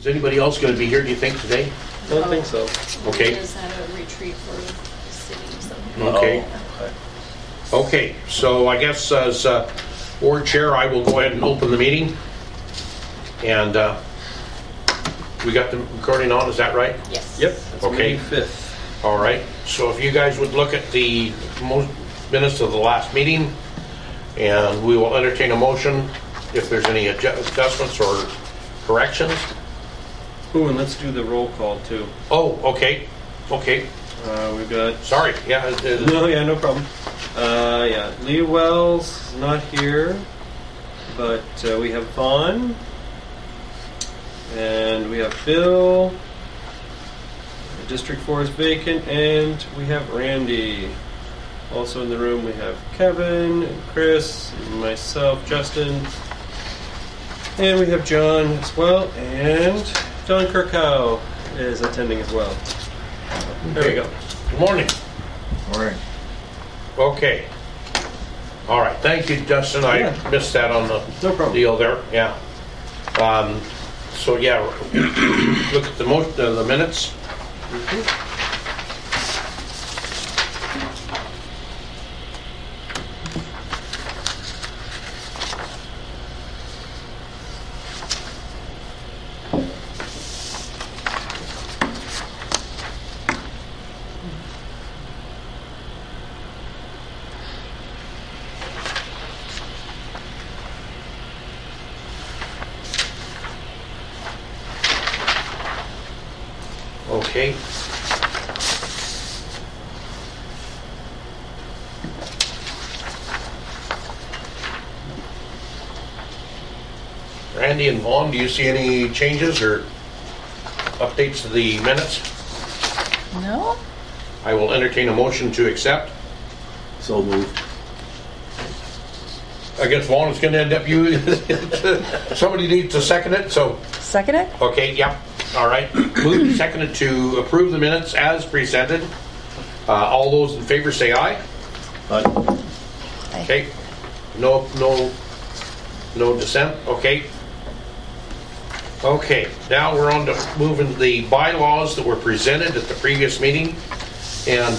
Is anybody else going to be here, do you think, today? I don't think so. Okay. He does have a retreat for the city, so. Okay. Okay, so I guess as board chair, I will go ahead and open the meeting. And we got the recording on, is that right? Yes. Yep. That's Okay. May 5th. All right, so if you guys would look at the minutes of the last meeting, and we will entertain a motion if there's any adjustments or corrections. Ooh, and let's do the roll call too. Oh, okay, okay, We've got. sorry, yeah. No, yeah, no problem. Yeah, Lee Wells is not here, but we have Vaughn, and we have Bill. District 4 is vacant, and we have Randy. Also in the room we have Kevin, and Chris, and myself, Justin, and we have John as well, and Don Kirkhow is attending as well. There we go. Good morning. Morning. Okay. All right, thank you, Justin. Yeah. I missed that on the No problem. deal there, yeah. So yeah, look at the minutes. Okay. Randy and Vaughn, do you see any changes or updates to the minutes? No? I will entertain a motion to accept. So moved. I guess Vaughn is going to end up you. Somebody needs to second it, so. Second it? Okay, yeah, all right. Moved and seconded to approve the minutes as presented. All those in favor say aye. Aye. Okay. No dissent. Okay. Okay. Now we're on to moving the bylaws that were presented at the previous meeting, and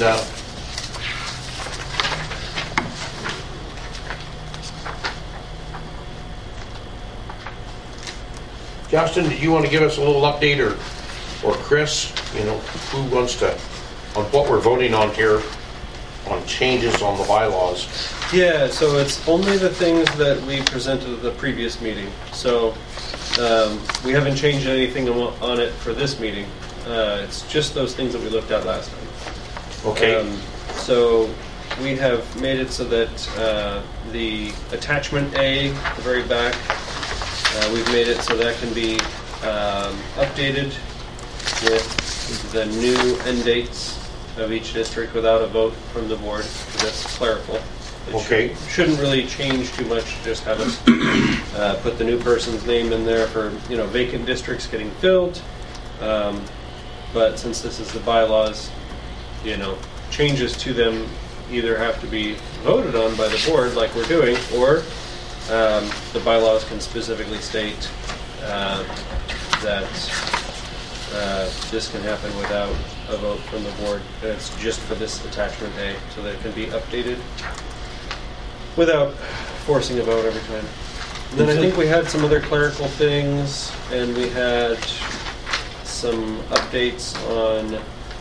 Justin, do you want to give us a little update, or Chris? You know, who wants to on what we're voting on here on changes on the bylaws? Yeah, so it's only the things that we presented at the previous meeting. So we haven't changed anything on it for this meeting. It's just those things that we looked at last time. Okay. So we have made it so that the attachment A at the very back, we've made it so that can be updated with the new end dates of each district without a vote from the board. So that's clerical. It Okay. shouldn't really change too much. Just have us put the new person's name in there for vacant districts getting filled. But since this is the bylaws, changes to them either have to be voted on by the board, like we're doing, or the bylaws can specifically state that this can happen without a vote from the board. And it's just for this attachment A, so that it can be updated without forcing a vote every time. And then I think we had some other clerical things, and we had some updates on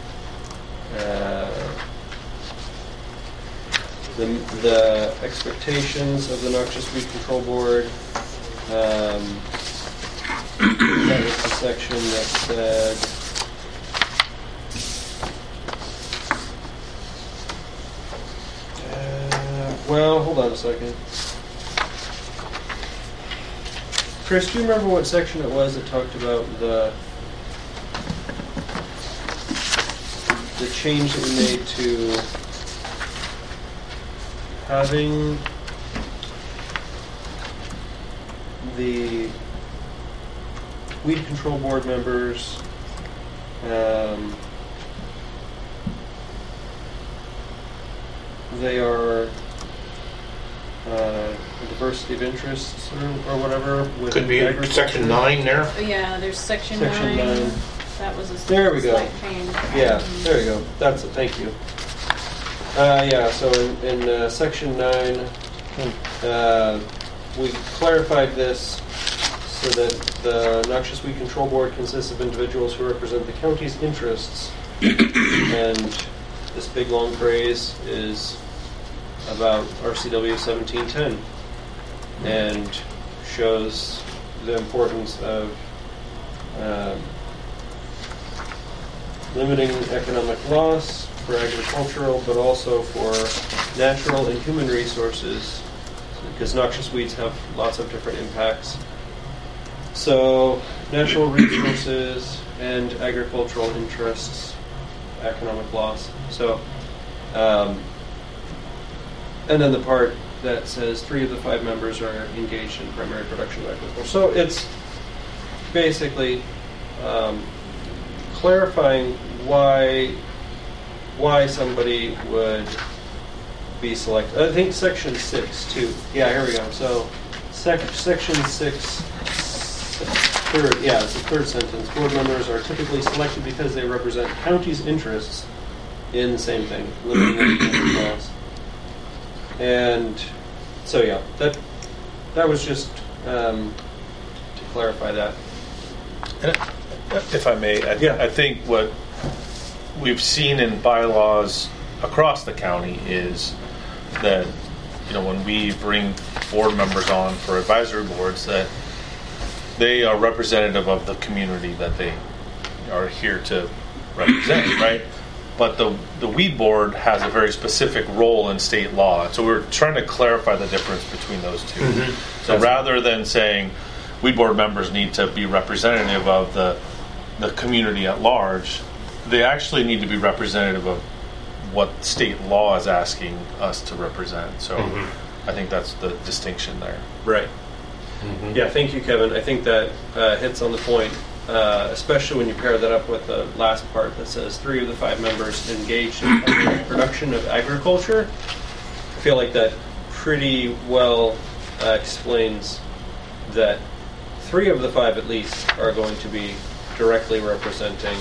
the expectations of the Noxious Weed Control Board. That was the section that said well, hold on a second. Chris, do you remember what section it was that talked about the change that we made to having the weed control board members they are diversity of interests or whatever. With Could be agriculture. section 9 there. Oh, yeah, there's section Section 9. 9. That was a There we go. slight change. Yeah, there you go. That's it. Thank you. Yeah, so in section 9, we clarified this so that the Noxious Weed Control Board consists of individuals who represent the county's interests. And this big long phrase is about RCW 1710 and shows the importance of limiting economic loss for agricultural, but also for natural and human resources, because noxious weeds have lots of different impacts. So, natural resources and agricultural interests, economic loss. So, and then the part that says 3 of the 5 members are engaged in primary production of agriculture. So it's basically clarifying why somebody would be selected. I think section 6 too. Yeah, here we go. So section 6, third, yeah, it's the third sentence. Board members are typically selected because they represent county's interests in the same thing, limiting economic loss. And so yeah, that was just to clarify that. And if I may, I think what we've seen in bylaws across the county is that, when we bring board members on for advisory boards, that they are representative of the community that they are here to represent, right? But the weed board has a very specific role in state law. So we're trying to clarify the difference between those two. Mm-hmm. So rather than saying weed board members need to be representative of the community at large, they actually need to be representative of what state law is asking us to represent. So I think that's the distinction there. Right. Mm-hmm. Yeah, thank you, Kevin. I think that hits on the point, especially when you pair that up with the last part that says 3 of the 5 members engaged in production of agriculture. I feel like that pretty well explains that 3 of the 5 at least are going to be directly representing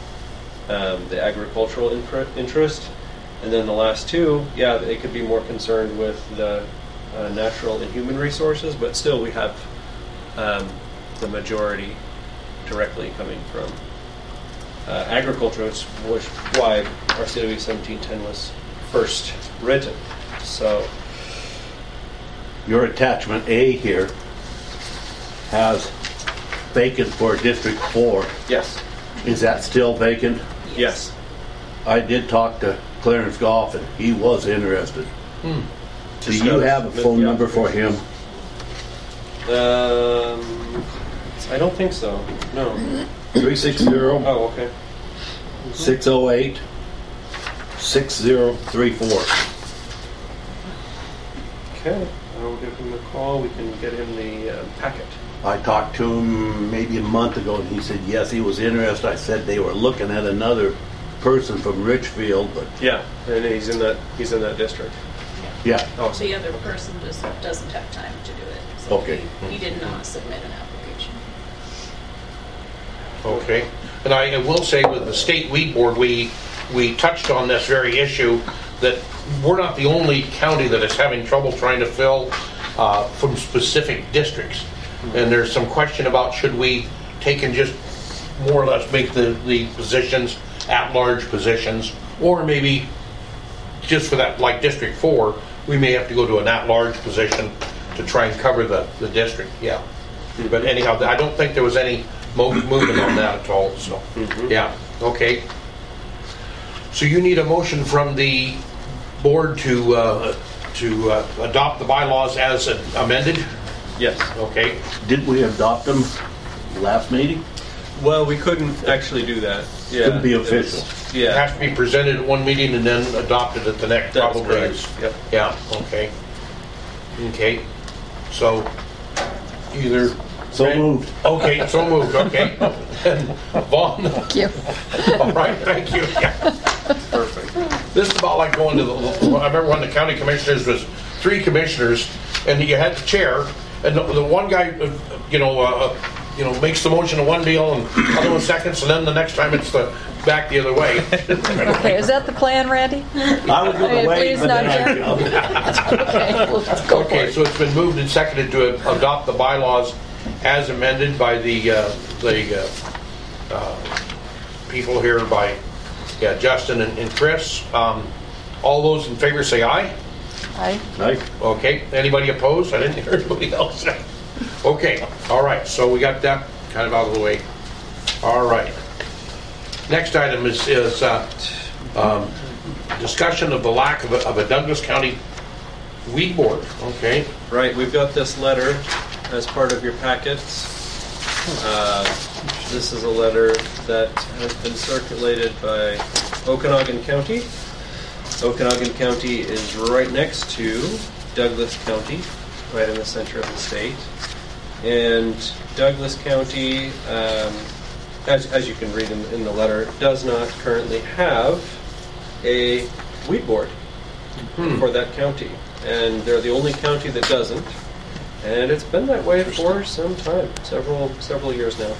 the agricultural interest, and then the last 2, yeah, they could be more concerned with the natural and human resources, but still we have the majority directly coming from agriculture, which was why RCW 1710 was first written. So Your attachment A here has vacant for District 4. yes, Is that still vacant? yes. I did talk to Clarence Goff and he was interested. Do you have a phone number for him? I don't think so. No. 360 Oh, okay. 608 6034. Okay. I will give him a call. We can get him the packet. I talked to him maybe a month ago and he said yes, he was interested. I said they were looking at another person from Richfield, but Yeah, and he's in that district. yeah. Oh, The other person just doesn't have time to do it. So Okay. He did not submit an application. Okay. And I will say with the state weed board, we touched on this very issue, that we're not the only county that is having trouble trying to fill from specific districts. And there's some question about should we take and just more or less make the positions at-large positions, or maybe just for that, like District 4, we may have to go to an at-large position to try and cover the district, yeah. But anyhow, I don't think there was any movement on that at all, so, yeah, okay. So you need a motion from the board to adopt the bylaws as amended? yes. Okay, Did we adopt them last meeting? Well, we couldn't actually do that. Yeah, Couldn't be it was- official. it Yeah, has to be presented at one meeting and then adopted at the next, that's probably. correct. Yep. Yeah, okay. Okay, so either... So moved. Okay, so moved, okay. And Vaughn? Thank you. All right, thank you. Yeah. Perfect. This is about like going to I remember when the county commissioners was three commissioners, and you had the chair, and the one guy, makes the motion of one deal, and the other one seconds, and then the next time it's back the other way. Okay, is that the plan, Randy? I was going to wait, Please but not then I yet. jumped. Okay, well, let's go for Okay, it. so it's been moved and seconded to adopt the bylaws as amended by the people here by Justin and Chris. All those in favor say aye. Aye. Right? Okay, anybody opposed? I didn't hear anybody else. Okay, all right, so we got that kind of out of the way. All right. Next item is discussion of the lack of a Douglas County weed board. Okay. Right, we've got this letter as part of your packets. This is a letter that has been circulated by Okanagan County. Okanagan County is right next to Douglas County, right in the center of the state. And Douglas County, as you can read in the letter, does not currently have a weed board for that county. And they're the only county that doesn't. And it's been that way for some time, several years now.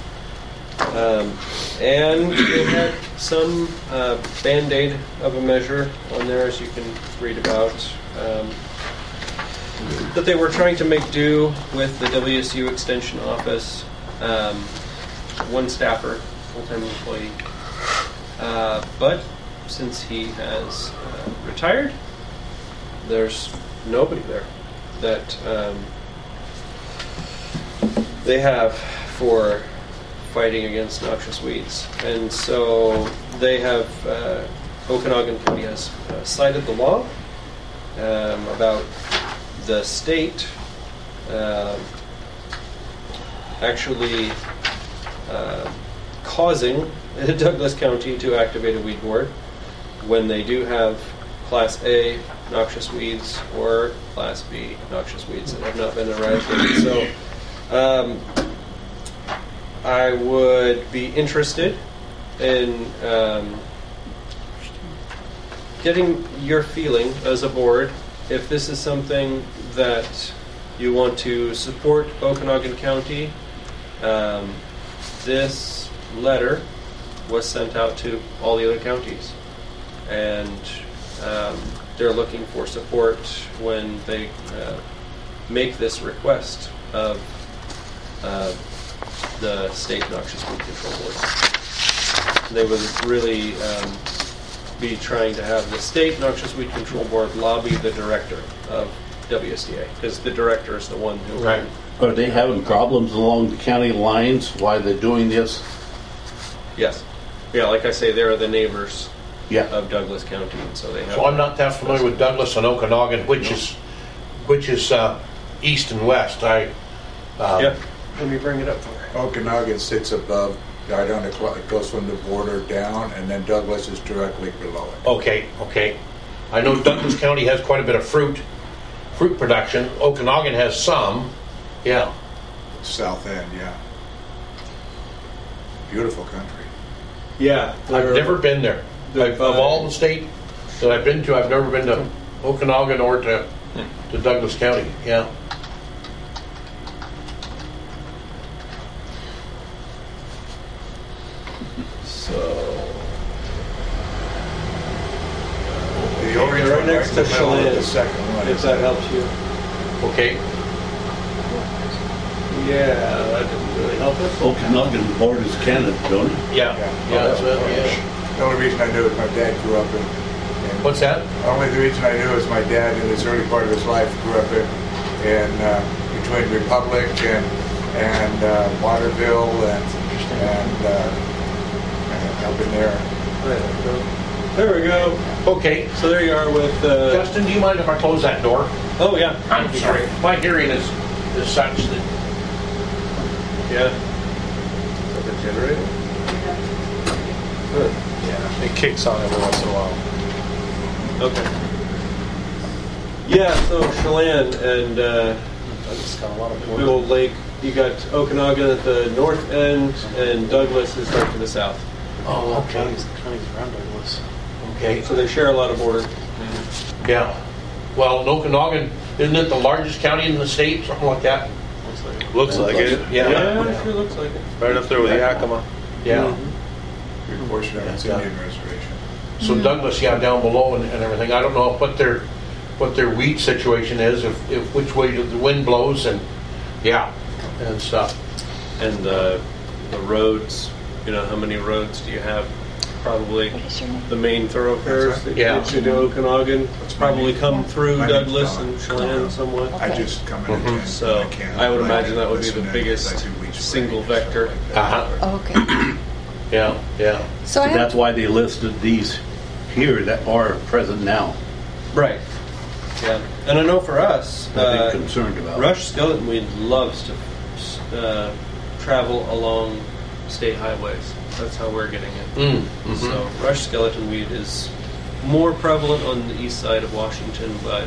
And they had some Band-Aid of a measure on there, as you can read about, that they were trying to make do with the WSU Extension Office, one staffer, full-time employee. But since he has retired, there's nobody there that they have for fighting against noxious weeds. And so they have, Okanagan County has cited the law about the state actually causing Douglas County to activate a weed board when they do have Class A noxious weeds or Class B noxious weeds that have not been eradicated. So I would be interested in getting your feeling as a board if this is something that you want to support Okanagan County. This letter was sent out to all the other counties, and they're looking for support when they make this request of the state noxious weed control board. They would really be trying to have the state noxious weed control board lobby the director of WSDA, because the director is the one who Right. Are they having problems along the county lines while they're doing this? Yes. Yeah, like I say, they're the neighbors Yeah. of Douglas County, and so they have. So I'm not that familiar with Douglas and Okanagan, which is east and west. Yeah. Let me bring it up for you. Okanagan sits above, right on it goes from the border down, and then Douglas is directly below it. Okay. I know Douglas County has quite a bit of fruit production. Okanagan has some. Yeah. South end, yeah. Beautiful country. Yeah. I've never been there. Of all the state that I've been to, I've never been to Okanagan or to Douglas County. Yeah. The orange right one next in to the middle of Chelan, the second one. if that helps you. Okay. Yeah, that didn't really help us. Okanagan borders Canada, don't it? Yeah. That's it, yeah. The only reason I knew is my dad grew up in. What's that? Only the reason I knew is my dad, in his early part of his life, grew up in between Republic and Waterville and up in there. There we go. Okay. So there you are with. Justin, do you mind if I close that door? Oh yeah. I'm sorry. My hearing is such that. Yeah. Is that the generator? Good. Yeah, it kicks on every once in a while. Okay. Yeah. So Chelan and It's got a lot of Big Old Lake. You got Okanagan at the north end, and Douglas is right to the south. Oh, okay. Counties around Douglas. Okay. So they share a lot of border. Yeah. Well, in Okanagan, isn't it the largest county in the state, something like that? Looks like it. Yeah. Yeah, it sure looks like it. Right up there with Yakima. Yeah. Big portion of it's Indian reservation. So Douglas, yeah, down below and everything. I don't know what their wheat situation is, if which way the wind blows, and yeah, and stuff. And the roads, how many roads do you have? Probably What is your name? the main thoroughfares that Yeah. get you to Okanagan. It's probably come through My name's Douglas Don. and Chelan somewhat. I just come in and So I can't. I would imagine that would be listen the in biggest like 2 weeks single break, vector. stuff like that. Uh-huh. Okay. Yeah. So I That's have, why they listed these here that are present now. Right. Yeah. And I know for us, I've been concerned about. Rush Skeleton Weed loves to travel along state highways. That's how we're getting it. So Rush Skeleton Weed is more prevalent on the east side of Washington, but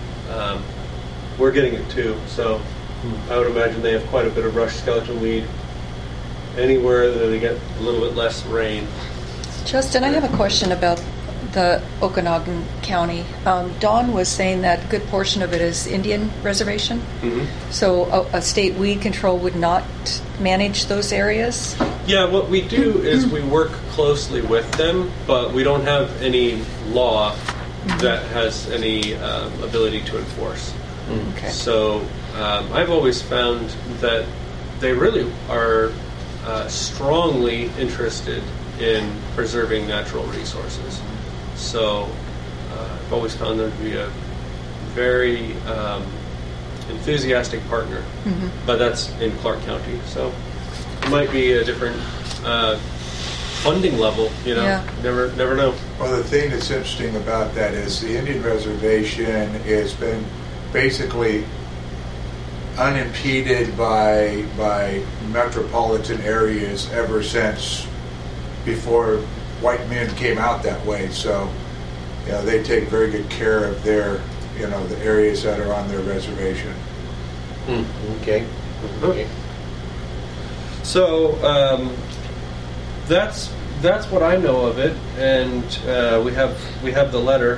we're getting it too. So I would imagine they have quite a bit of Rush Skeleton Weed anywhere that they get a little bit less rain. Justin, I have a question about the Okanagan County. Don was saying that a good portion of it is Indian reservation. So a state weed control would not manage those areas? Yeah, what we do is we work closely with them, but we don't have any law that has any ability to enforce. Okay. So I've always found that they really are strongly interested in preserving natural resources. So I've always found them to be a very enthusiastic partner, but that's in Clark County. So it might be a different funding level, Yeah. Never know. Well, the thing that's interesting about that is the Indian reservation has been basically unimpeded by metropolitan areas ever since before white men came out that way. So, they take very good care of their, the areas that are on their reservation. Okay. So that's what I know of it, and we have the letter.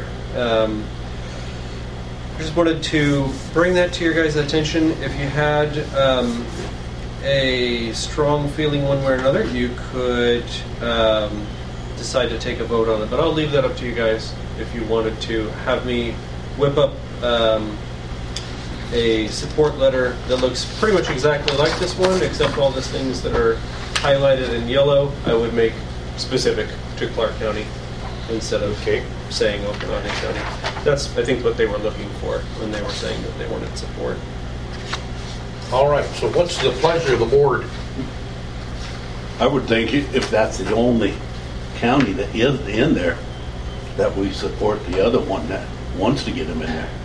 I just wanted to bring that to your guys' attention. If you had a strong feeling one way or another, you could decide to take a vote on it. But I'll leave that up to you guys if you wanted to have me whip up a support letter that looks pretty much exactly like this one, except all the things that are highlighted in yellow, I would make specific to Clark County instead of saying Okanagan County. That's, I think, what they were looking for when they were saying that they wanted support. All right, so what's the pleasure of the board? I would think if that's the only county that is in there, that we support the other one that wants to get them in there.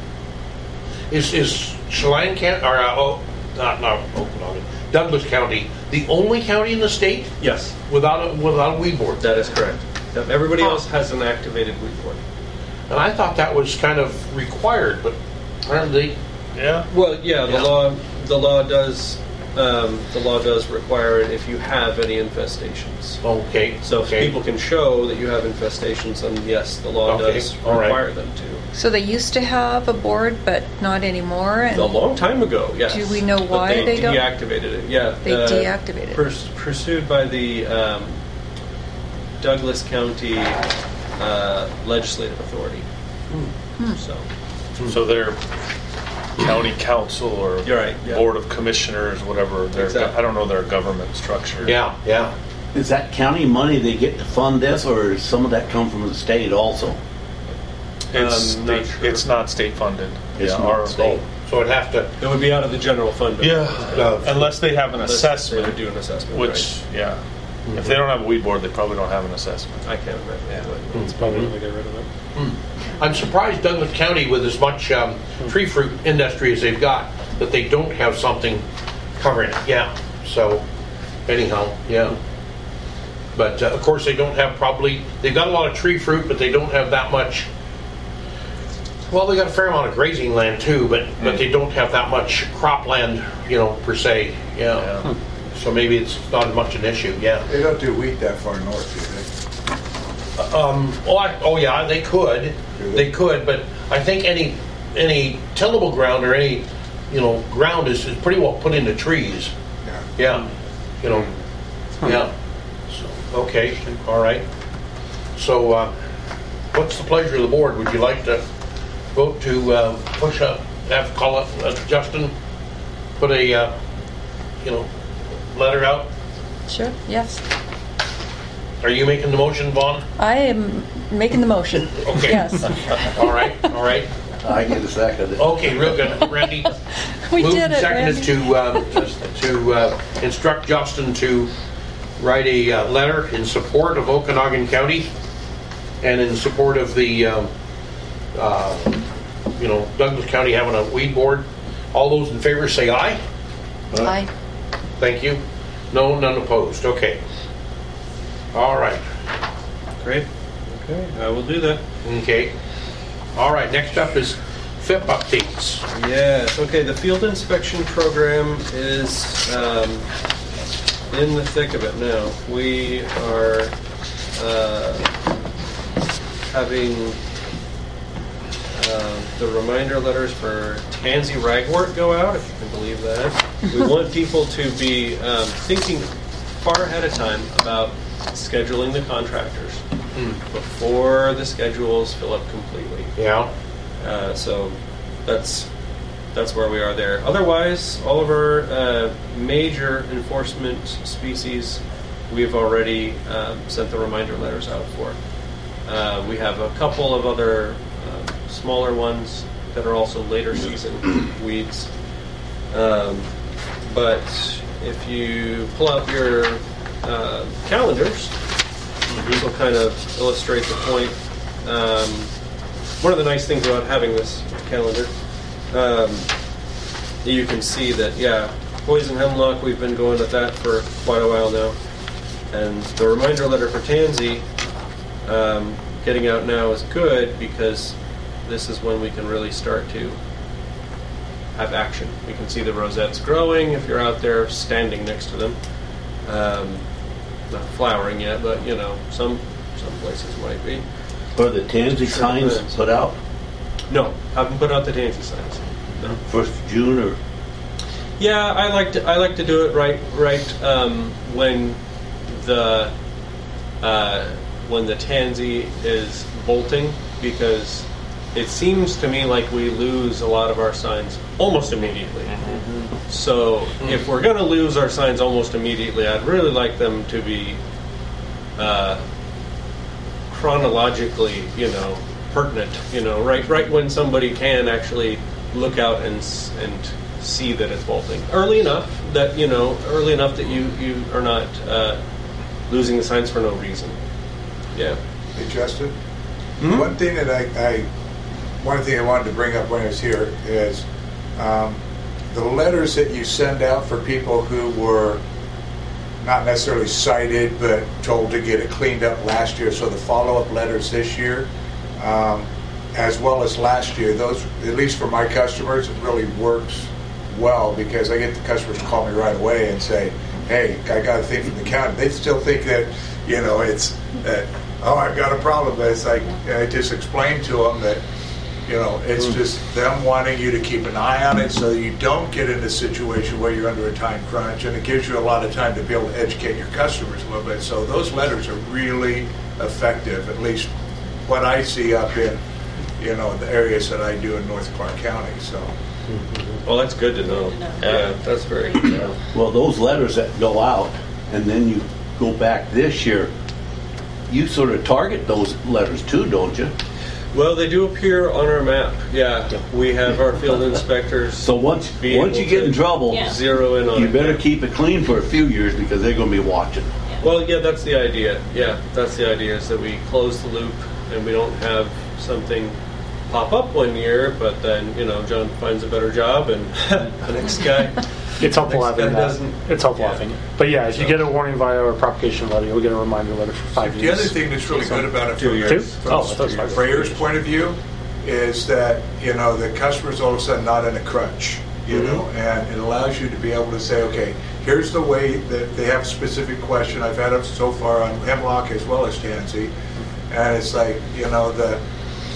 Is Chelan County, or not Okanagan, Douglas County, the only county in the state Yes, without a weed board? that is correct. Yep, everybody else has an activated weed board. And I thought that was kind of required, but apparently, Yeah. Well, yeah, Yeah. the law does require it if you have any infestations. okay. So if okay. people can show that you have infestations, then yes, the law Okay, does all right. require them to. So they used to have a board, but not anymore? And A long time ago, yes. Do we know But why they don't? deactivated it? Yeah, They deactivated it. Pursued by the Douglas County Legislative Authority. So their county council or You're right, yeah. board of commissioners, whatever. Exactly. I don't know their government structure. Yeah. Is that county money they get to fund this, or does some of that come from the state also? It's Not sure. it's not state funded. It's yeah, not state. So it'd have to, It would be out of the general fund. unless they have an Unless assessment, They would do an assessment. which if they don't have a weed board, they probably don't have an assessment. right. I can't imagine. But it's probably going to get rid of it. I'm surprised Douglas County, with as much tree fruit industry as they've got, that they don't have something covering it. Yeah. So, anyhow, yeah. But of course, they don't have they've got a lot of tree fruit, but they don't have that much. Well, they got a fair amount of grazing land too, but they don't have that much cropland, per se. Yeah. So maybe it's not as much an issue. Yeah. They don't do wheat that far north, do they? Yeah, they could. Do They could, but I think any tillable ground or any, ground is pretty well put into trees. Yeah. Yeah, yeah. So, okay, all right. So, what's the pleasure of the board? Would you like to vote to Justin put a, letter out? Sure, yes. Are you making the motion, Vaughn? I am making the motion. Okay. Yes. All right. I get a second. Okay, real good. Randy? We moved did and it, seconded to instruct Justin to write a letter in support of Okanagan County and in support of the, Douglas County having a weed board. All those in favor say aye. Aye. Thank you. No, none opposed. Okay. All right. Great. Okay, I will do that. Okay. All right. Next up is FIP updates. Yes, okay, the field inspection program is in the thick of it now. We are having the reminder letters for Tansy Ragwort go out, if you can believe that. We want people to be thinking far ahead of time about scheduling the contractors before the schedules fill up completely. Yeah. So that's where we are there. Otherwise, all of our major enforcement species, we've already sent the reminder letters out for. We have a couple of other smaller ones that are also later season weeds. But if you pull out your calendars, this will kind of illustrate the point. One of the nice things about having this calendar, you can see that, poison hemlock, we've been going at that for quite a while now. And the reminder letter for tansy, getting out now is good because this is when we can really start to have action. We can see the rosettes growing if you're out there standing next to them. Not flowering yet, but some places might be. Are the tansy signs put out? No, haven't put out the tansy signs. No. 1st of June or? Yeah, I like to do it right when the tansy is bolting, because it seems to me like we lose a lot of our signs almost immediately. So if we're going to lose our signs almost immediately, I'd really like them to be chronologically, pertinent. Right when somebody can actually look out and see that it's bolting early enough that you are not losing the signs for no reason. Yeah. Hey, Justin. One thing that I wanted to bring up when I was here is the letters that you send out for people who were not necessarily cited but told to get it cleaned up last year. So the follow-up letters this year, as well as last year, those, at least for my customers, it really works well because I get the customers to call me right away and say, hey, I got a thing from the county. They still think that, it's that, oh, I've got a problem. But it's like, I just explained to them that, it's just them wanting you to keep an eye on it so that you don't get in a situation where you're under a time crunch, and it gives you a lot of time to be able to educate your customers a little bit. So those letters are really effective, at least what I see up in, the areas that I do in North Clark County. So. Well, that's good to know. Yeah, that's very good to know. Well, those letters that go out, and then you go back this year, you sort of target those letters too, don't you? Well, they do appear on our map. Yeah, we have our field inspectors. So once you get in trouble, zero in on you it. better keep it clean for a few years because they're going to be watching. Well, yeah, that's the idea. Yeah, that's the idea, is that we close the loop and we don't have something pop up one year, but then, John finds a better job and the next guy... It's helpful having that. doesn't- It's helpful yeah. having it. But yeah, if you get a warning via a propagation letter, you'll get a reminder letter for 5 years. The other thing that's really good about it 2 years. Two? Oh, I thought it was 5 years. sprayer's point of view is that, the customer's all of a sudden not in a crunch, and it allows you to be able to say, okay, here's the way that they have a specific question. I've had it so far on hemlock as well as tansy, and it's like,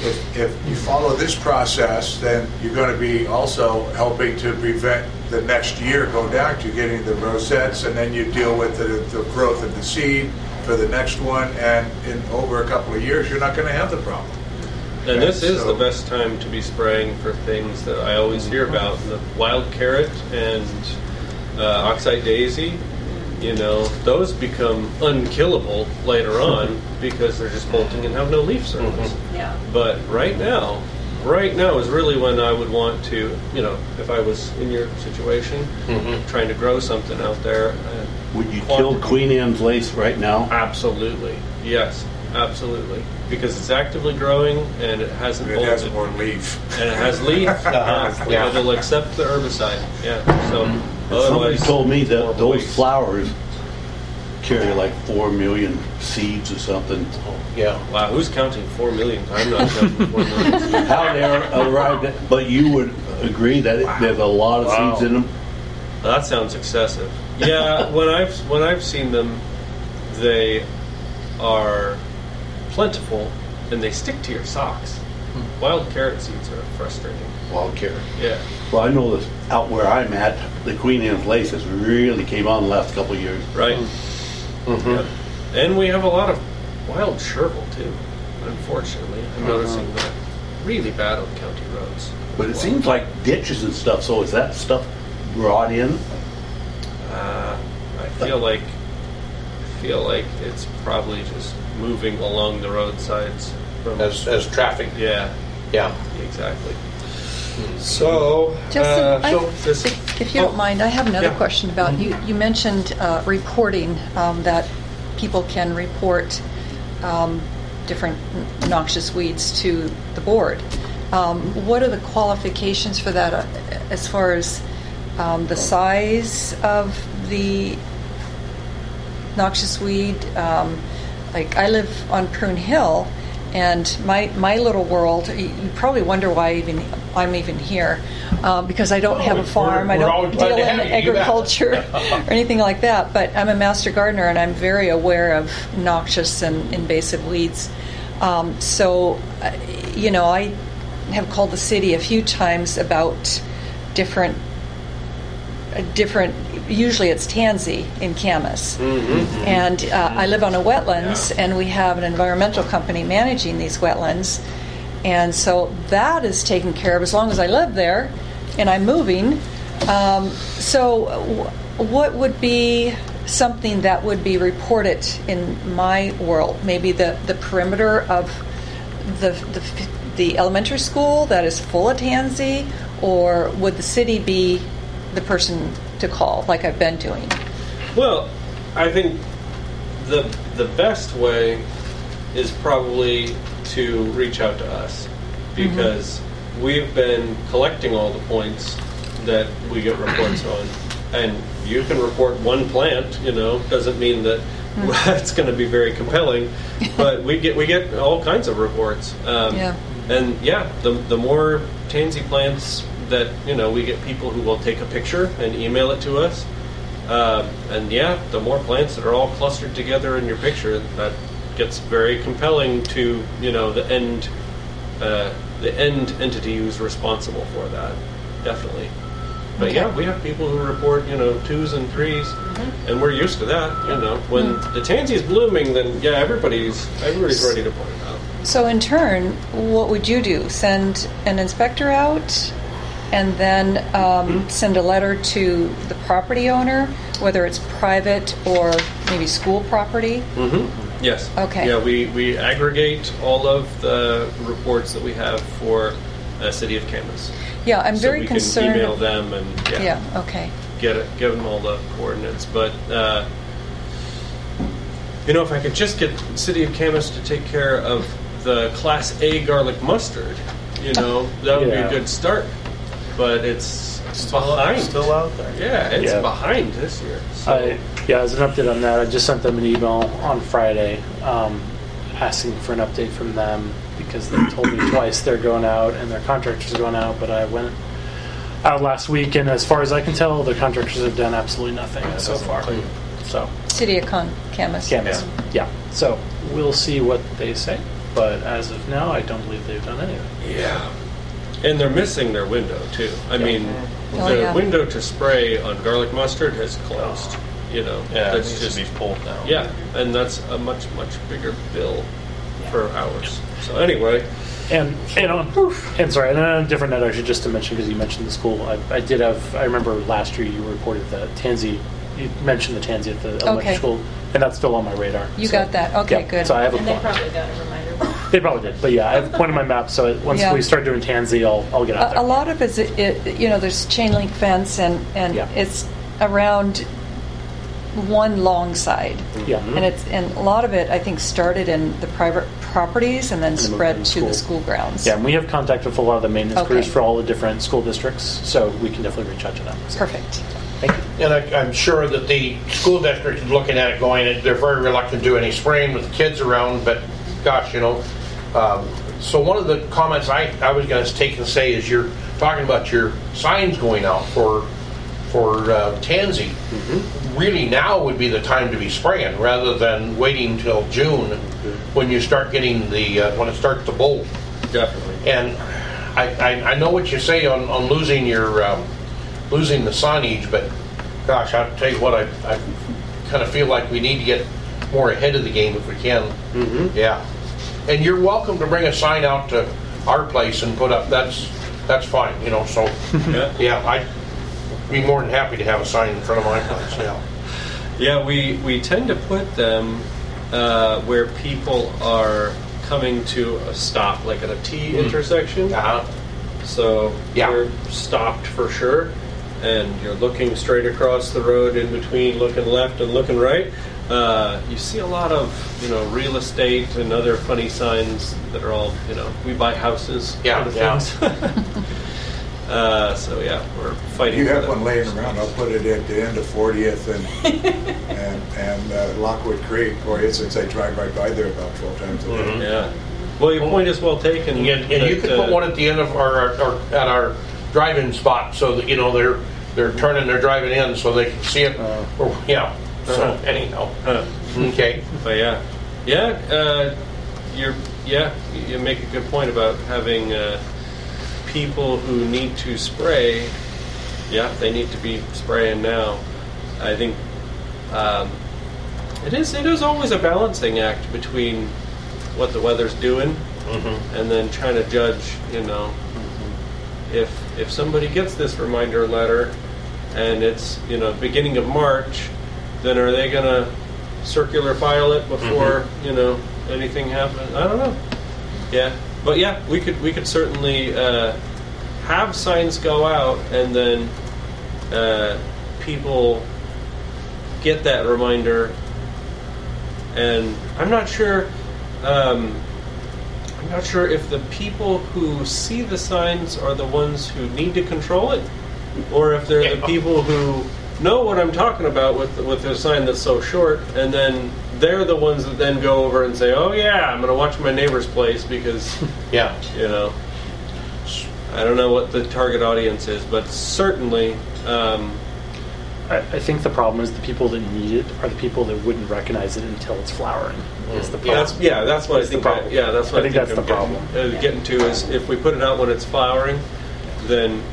if you follow this process, then you're going to be also helping to prevent the next year go down to getting the rosettes, and then you deal with the growth of the seed for the next one, and in over a couple of years, you're not going to have the problem. And this is So- the best time to be spraying for things that I always hear about: the wild carrot and oxeye daisy. You know, those become unkillable later on because they're just bolting and have no leaf surface. Yeah. But right now is really when I would want to, you know, if I was in your situation, trying to grow something out there. Would you kill Queen Anne's lace right now? Absolutely. Yes, absolutely. Because it's actively growing and it hasn't It bolted. has more leaf. And it has leaf. Yeah. It'll accept the herbicide. Yeah. So Somebody otherwise, told me that horrible those weeds. flowers carry like 4 million seeds or something. Yeah. Wow, who's counting 4 million? I'm not counting 4 million. How they're arrived at, but you would agree that there's a lot of Wow. seeds in them? That sounds excessive. Yeah, when I've seen them, they are plentiful and they stick to your socks. Wild carrot seeds are frustrating. Wild carrot. Yeah. Well, I know that out where I'm at, the Queen Anne's lace has really came on the last couple of years. Right. Yeah. And we have a lot of wild chervil too. Unfortunately, I'm noticing that really bad on county roads. But it seems like ditches and stuff, so is that stuff brought in? I feel like it's probably just moving along the roadsides. From, As traffic. yeah, Yeah. exactly. So, Justin, this, if you don't mind, I have another Yeah. question about, you mentioned reporting, that people can report different noxious weeds to the board. What are the qualifications for that as far as the size of the noxious weed? Like I live on Prune Hill, and my little world, you probably wonder why I'm even here, because I don't have a farm, I we're always don't glad deal to in have you, you bet. agriculture or anything like that, but I'm a master gardener and I'm very aware of noxious and invasive weeds. So, you know, I have called the city a few times about different, usually it's tansy in Camas. And I live on a wetlands, and we have an environmental company managing these wetlands. And so that is taken care of as long as I live there, and I'm moving. So what would be something that would be reported in my world? Maybe the perimeter of the elementary school that is full of tansy, or would the city be the person to call, like I've been doing? well, I think the best way is probably to reach out to us, because we've been collecting all the points that we get reports on, and you can report one plant. You know, doesn't mean that it's going to be very compelling, but we get all kinds of reports. Yeah. And yeah, the more tansy plants that, you know, we get people who will take a picture and email it to us. And yeah, the more plants that are all clustered together in your picture, that gets very compelling to, you know, the end entity who's responsible for that. Definitely. But Okay. yeah, we have people who report, you know, 2s and 3s, and we're used to that. You know, when the tansy is blooming, then yeah, everybody's ready to point it out. So in turn, what would you do? Send an inspector out, and then send a letter to the property owner, whether it's private or maybe school property? Yes. Okay. Yeah, we aggregate all of the reports that we have for the city of Camas. Yeah, I'm So very we concerned. can email them and Yeah, okay. give them all the coordinates. But you know, if I could just get the city of Camas to take care of the Class A garlic mustard, you know, that would be Yeah. a good start. But it's behind. Still out there. Yeah, it's Yeah. behind this year. So As an update on that, I just sent them an email on Friday asking for an update from them, because they told me twice they're going out and their contractors are going out, but I went out last week, and as far as I can tell, the contractors have done absolutely nothing so far. So, City of Camas. Camas. Yeah. So we'll see what they say. but as of now, I don't believe they've done anything. Yeah. And they're missing their window too. I mean, Oh, the yeah. window to spray on garlic mustard has closed. You know, Yeah, it that's needs just to be pulled now. yeah, and that's a much bigger bill for ours. So anyway, And and sorry, and on a different note, actually, just to mention because you mentioned the school, I did have. I remember last year you reported that Tansy. You mentioned the Tansy at the elementary Okay. school, and that's still on my radar. You So, got that. Okay, yeah, good. So I have a And they point. probably got a reminder. They probably did, but yeah, I have a point on my map. So once Yeah. we start doing Tansy, I'll get out there. A lot of there's chain link fence and Yeah. it's around one long side. Yeah. And a lot of it, I think, started in the private properties and then moved spread into to the school. school grounds. Yeah, and we have contact with a lot of the maintenance Okay. crews for all the different school districts, so we can definitely reach out to them. So, Perfect. thank you. And I'm sure that the school district is looking at it going, they're very reluctant to do any spraying with the kids around, but gosh, so one of the comments I was going to take and say is you're talking about your signs going out for Tansy. Really now would be the time to be spraying rather than waiting till June when you start getting when it starts to bolt. definitely. And I know what you say on losing losing the signage, but gosh, I'll tell you what, I kind of feel like we need to get more ahead of the game if we can. Mm-hmm. Yeah. And you're welcome to bring a sign out to our place and put up. That's fine, So Yeah. yeah, I'd be more than happy to have a sign in front of my place. Yeah. Yeah, we tend to put them where people are coming to a stop, like at a T intersection. Uh-huh. So Yeah. you're stopped for sure, and you're looking straight across the road in between looking left and looking right. You see a lot of, real estate and other funny signs that are all, we buy houses Yeah, kind of yeah. things. So yeah, we're fighting You for have them. one laying around, I'll put it at the end of 40th and Lockwood Creek, boy, since I drive right by there about 12 times a day. Yeah. Well, your point is well taken. And you could put one at the end of at our drive-in spot so that they're turning, they're driving in so they can see it. Yeah. So anyhow, okay. But you make a good point about having people who need to spray. Yeah, they need to be spraying now. I think it is always a balancing act between what the weather's doing and then trying to judge. If somebody gets this reminder letter and it's beginning of March, then are they going to circular file it before anything happens? I don't know. Yeah, but yeah, we could certainly have signs go out and then people get that reminder. And I'm not sure if the people who see the signs are the ones who need to control it, or if they're the people who know what I'm talking about with their sign that's so short, and then they're the ones that then go over and say, "Oh yeah, I'm going to watch my neighbor's place because Yeah. I don't know what the target audience is, but certainly." I think the problem is the people that need it are the people that wouldn't recognize it until it's flowering. Is the problem. That's what I That's the think. problem. That's what I think that's I'm the problem. Getting to is if we put it out when it's flowering, then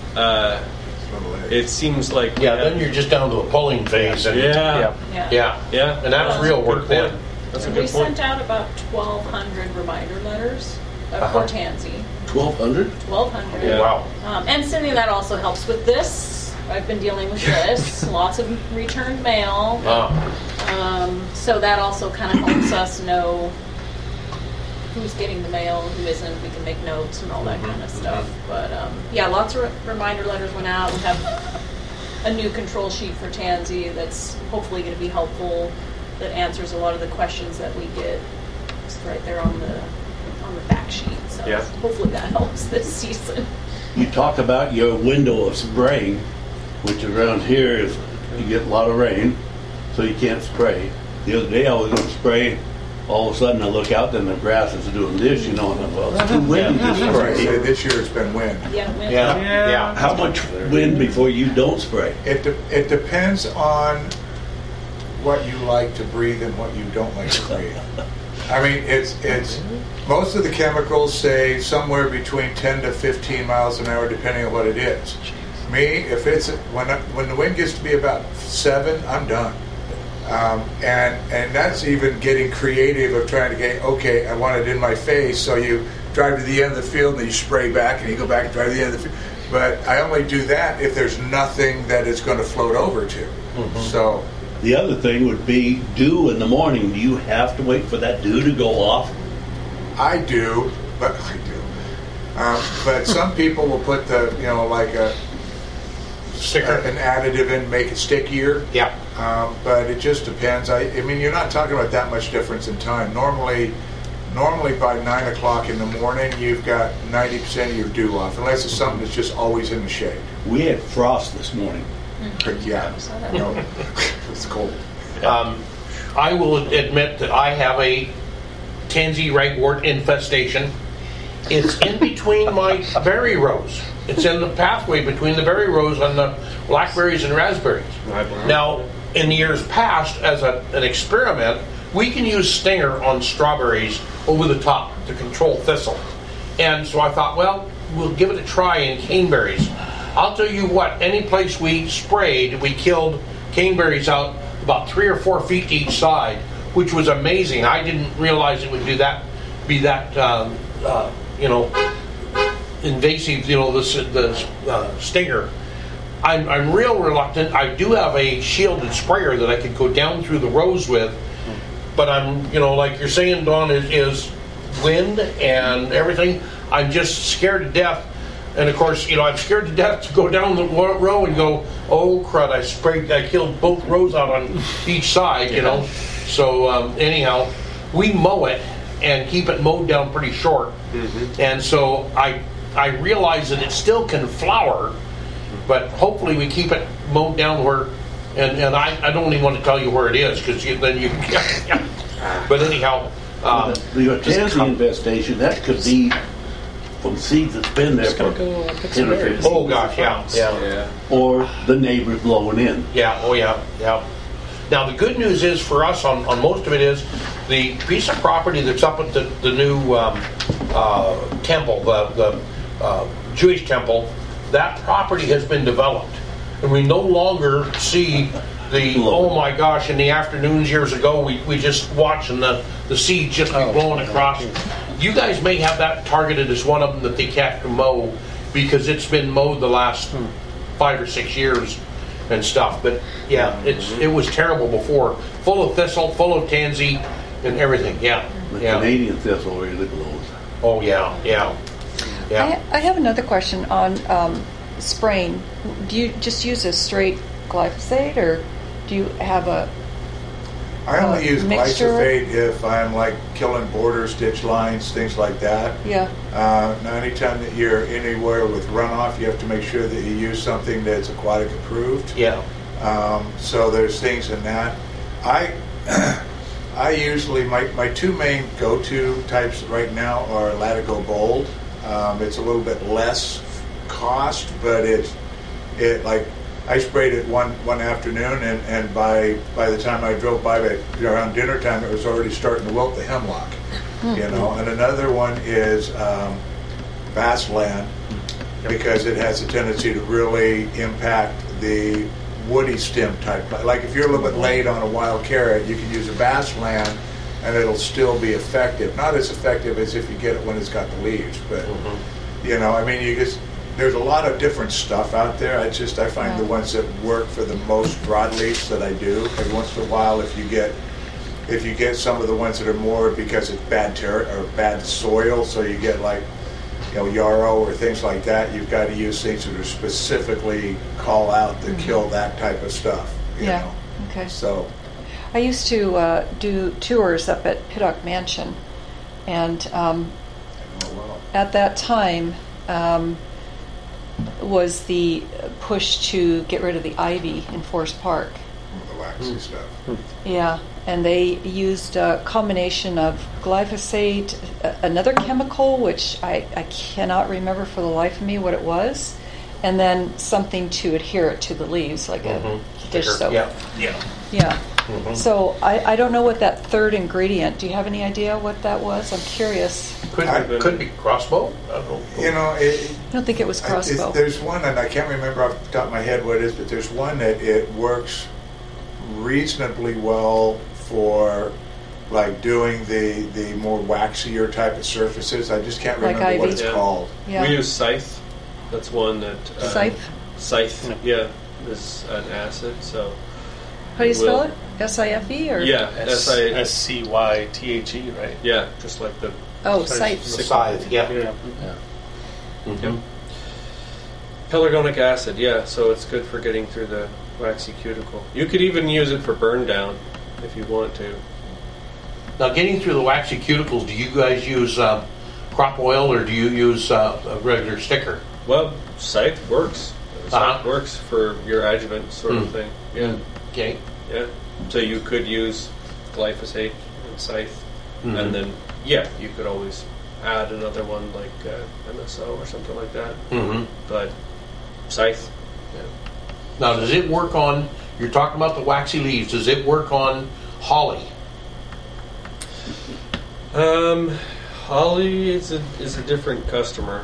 it seems like we Yeah, have- then you're just down to a pulling phase. And, yeah, Yeah. And that's real work Good then. point. That's a We good point. sent out about 1,200 reminder letters for Tansy. 1,200? 1,200. Yeah. Wow. And Cindy, that also helps with this. I've been dealing with this. Lots of returned mail. So that also kind of helps us know who's getting the mail, who isn't. We can make notes and all that kind of stuff. But lots of reminder letters went out. We have a new control sheet for Tansy that's hopefully going to be helpful. That answers a lot of the questions that we get. It's right there on the fact sheet. So Yeah. hopefully that helps this season. You talk about your window of spraying, which around here is you get a lot of rain, so you can't spray. The other day I was going to spray, all of a sudden I look out and the grass is doing this, and I'm like, well, it's too windy to Right, spray. this year it's been wind. Yeah. How much wind before you don't spray? It depends on what you like to breathe and what you don't like to breathe. I mean, it's most of the chemicals say somewhere between 10 to 15 miles an hour, depending on what it is. Me, if it's when the wind gets to be about 7, I'm done. And that's even getting creative of trying to get, okay, I want it in my face, so you drive to the end of the field and you spray back and you go back and drive to the end of the field. But I only do that if there's nothing that it's going to float over to. So The other thing would be dew in the morning. Do you have to wait for that dew to go off? I do. But some people will put the, like a Sticker. an additive in, make it stickier. Yeah. But it just depends. I mean, you're not talking about that much difference in time. Normally by 9 o'clock in the morning, you've got 90% of your dew off, unless it's something that's just always in the shade. We had frost this morning. But yeah, no, it's cold. I will admit that I have a tansy ragwort infestation. It's in between my berry rows. It's in the pathway between the berry rows and the blackberries and raspberries. Now, in the years past, as an experiment, we can use Stinger on strawberries over the top to control thistle. And so I thought, well, we'll give it a try in caneberries. I'll tell you what, any place we sprayed, we killed caneberries out about 3 or 4 feet to each side, which was amazing. I didn't realize it would be that invasive, the Stinger. I'm real reluctant. I do have a shielded sprayer that I could go down through the rows with, but I'm, like you're saying, Don, is wind and everything. I'm just scared to death. And of course, I'm scared to death to go down the row and go, oh crud! I killed both rows out on each side, So anyhow, we mow it and keep it mowed down pretty short. And so I realize that it still can flower, but hopefully we keep it mowed down where. And I don't even want to tell you where it is because then you. But anyhow, the tansy infestation, that could be from seeds that's been there for 10 or 15 years. Oh gosh, yeah. Or the neighbors blowing in. Yeah, oh yeah. Now the good news is for us on most of it is the piece of property that's up at the new temple, the Jewish temple, that property has been developed. And we no longer see oh my gosh, in the afternoons years ago, we just watching the seeds just be blowing across. You guys may have that targeted as one of them that they have to mow because it's been mowed the last 5 or 6 years and stuff. But yeah, it was terrible before. Full of thistle, full of tansy, and everything. Yeah. The Canadian thistle really blows. Oh yeah. I have another question on spraying. Do you just use a straight glyphosate, or do you have a I only use mixture? glyphosate if I'm like killing border stitch lines, things like that. Yeah. Now, anytime that you're anywhere with runoff, you have to make sure that you use something that's aquatic approved. Yeah. So there's things in that. I usually, my 2 main go-to types right now are Latigo Bold. It's a little bit less cost, but I sprayed it one afternoon, and by the time I drove by around dinner time, it was already starting to wilt the hemlock. And another one is Bassland, because it has a tendency to really impact the woody stem type. Like if you're a little bit late on a wild carrot, you can use a Bassland and it'll still be effective. Not as effective as if you get it when it's got the leaves, but there's a lot of different stuff out there. I find the ones that work for the most broadleafs that I do. Every once in a while, if you get some of the ones that are more because it's bad or bad soil, so you get like yarrow or things like that, you've got to use things that are specifically call out to kill that type of stuff. You know? Okay. So I used to do tours up at Piddock Mansion, and at that time was the push to get rid of the ivy in Forest Park. the waxy stuff. Yeah, and they used a combination of glyphosate, another chemical, which I cannot remember for the life of me what it was, and then something to adhere it to the leaves, like a dish soap. Yeah. Yeah. So I don't know what that third ingredient. Do you have any idea what that was? I'm curious. Could be crossbow. I don't know. You know, I don't think it was crossbow. there's one, and I can't remember off the top of my head what it is, but there's one that it works reasonably well for like doing the more waxier type of surfaces. I just can't Like remember what ivy? it's Yeah. called. Yeah. We use Scythe. That's one that Scythe? Scythe, yeah, is an acid. So How do you spell Will. it? SIFE or? yeah, SCYTHE, right? yeah, just like the Oh, scythe. Scythe, yeah. Yeah. Yep. Pelargonic acid, yeah, so it's good for getting through the waxy cuticle. You could even use it for burn down if you want to. Now, getting through the waxy cuticles, do you guys use crop oil or do you use a regular sticker? Well, Scythe works. Scythe Uh-huh. works for your adjuvant sort of thing. Yeah, Okay. yeah. So you could use glyphosate and Scythe, Mhm. and then, yeah, you could always add another one like MSO or something like that. Mm-hmm. But Scythe, yeah. Now, does it work on, you're talking about the waxy leaves, does it work on holly? Holly is a different customer.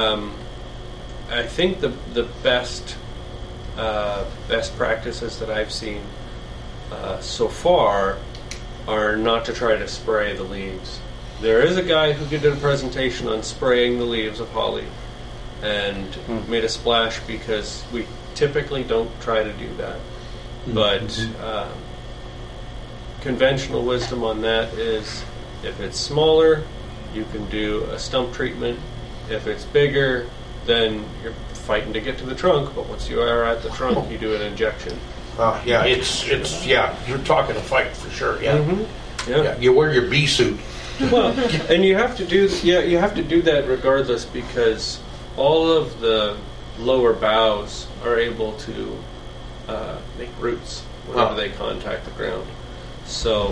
I think the best practices that I've seen so far are not to try to spray the leaves. There is a guy who did a presentation on spraying the leaves of holly and made a splash because we typically don't try to do that. But conventional wisdom on that is if it's smaller, you can do a stump treatment. If it's bigger, then you're fighting to get to the trunk, but once you are at the trunk, you do an injection. Yeah, it's you're talking a fight for sure, yeah. Yeah. You wear your bee suit. Well, and you have to do that regardless because all of the lower boughs are able to make roots whenever they contact the ground. So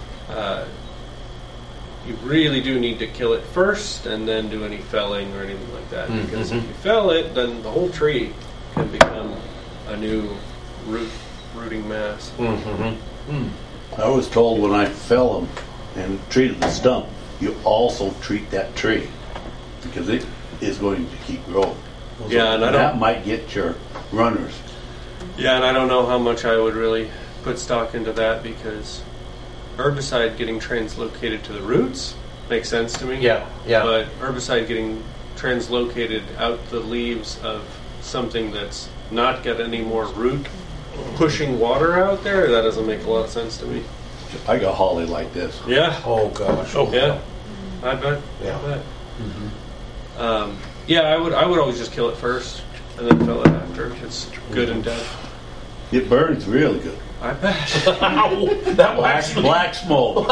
you really do need to kill it first and then do any felling or anything like that. Because if you fell it, then the whole tree can become a new rooting mass. I was told when I fell them and treated the stump, you also treat that tree because it is going to keep growing. Yeah, and that might get your runners. Yeah, and I don't know how much I would really put stock into that because herbicide getting translocated to the roots makes sense to me. Yeah. But herbicide getting translocated out the leaves of something that's not got any more root pushing water out there, that doesn't make a lot of sense to me. I got holly like this. Yeah. Oh, gosh. Yeah. I bet. Yeah. I bet. Yeah, I would always just kill it first and then fill it after. It's good and dead. It burns really good. I bet. That wax. Black smoke.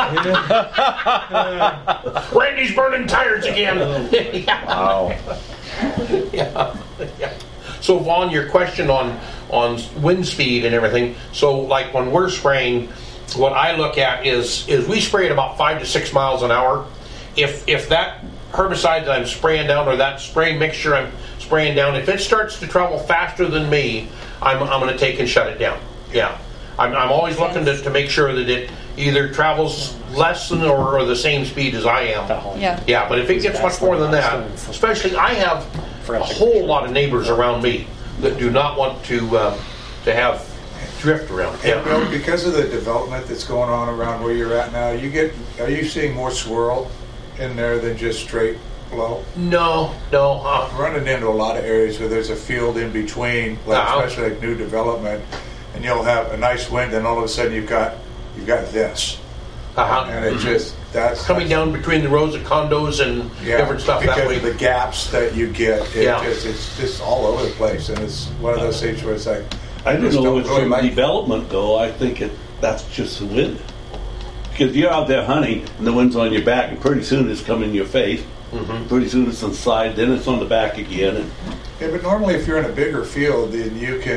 Randy's burning tires again. Wow. Yeah. So Vaughn, your question on wind speed and everything. So like when we're spraying, what I look at is we spray at about 5 to 6 miles an hour. If that herbicide that I'm spraying down or that spraying mixture I'm spraying down, if it starts to travel faster than me, I'm going to take and shut it down. Yeah. I'm always looking to make sure that it either travels less than or the same speed as I am. Yeah. Yeah, but if it gets much more than that, especially I have a whole lot of neighbors around me that do not want to have drift around. And, you know, because of the development that's going on around where you're at now, are you seeing more swirl in there than just straight flow? No. I'm running into a lot of areas where there's a field in between, like especially like new development, and you'll have a nice wind, and all of a sudden you've got this, and it just that's Coming down between the rows of condos and different stuff because that way. of the gaps that you get. It's just all over the place, and it's one of those things where it's like I don't just know if it's really from like- development though. I think that's just the wind. Because you're out there hunting and the wind's on your back, and pretty soon it's coming in your face. Pretty soon it's on the side, then it's on the back again. And Yeah, but normally if you're in a bigger field, then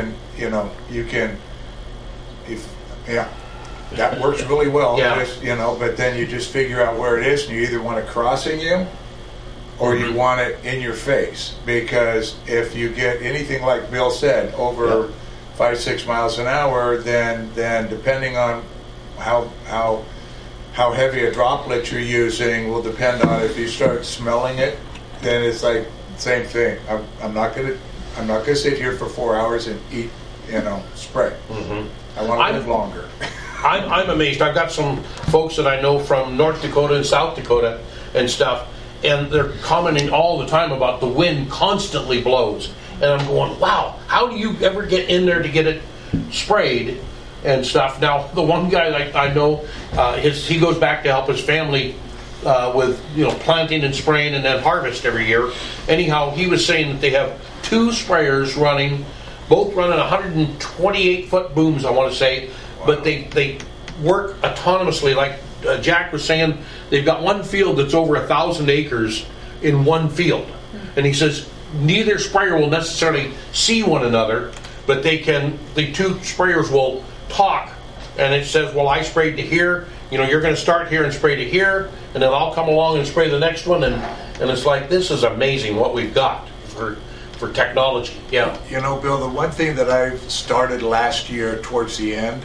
that works really well. Yeah. Just, but then you just figure out where it is, and you either want it crossing you, or you want it in your face. Because if you get anything like Bill said over 5-6 miles an hour, then depending on how heavy a droplet you're using will depend on if you start smelling it. Then it's like same thing. I'm not gonna sit here for 4 hours and eat, spray. I want to live longer. I'm amazed. I've got some folks that I know from North Dakota and South Dakota and stuff, and they're commenting all the time about the wind constantly blows. And I'm going, wow, how do you ever get in there to get it sprayed and stuff? Now, the one guy I know, he goes back to help his family with planting and spraying and then harvest every year. Anyhow, he was saying that they have 2 sprayers running, both running 128-foot booms, I want to say, but they work autonomously. Like Jack was saying, they've got one field that's over 1,000 acres in one field. And he says neither sprayer will necessarily see one another, but the 2 sprayers will talk. And it says, well, I sprayed to here, you're going to start here and spray to here, and then I'll come along and spray the next one. And it's like, this is amazing what we've got for technology. Yeah. Bill, the one thing that I started last year towards the end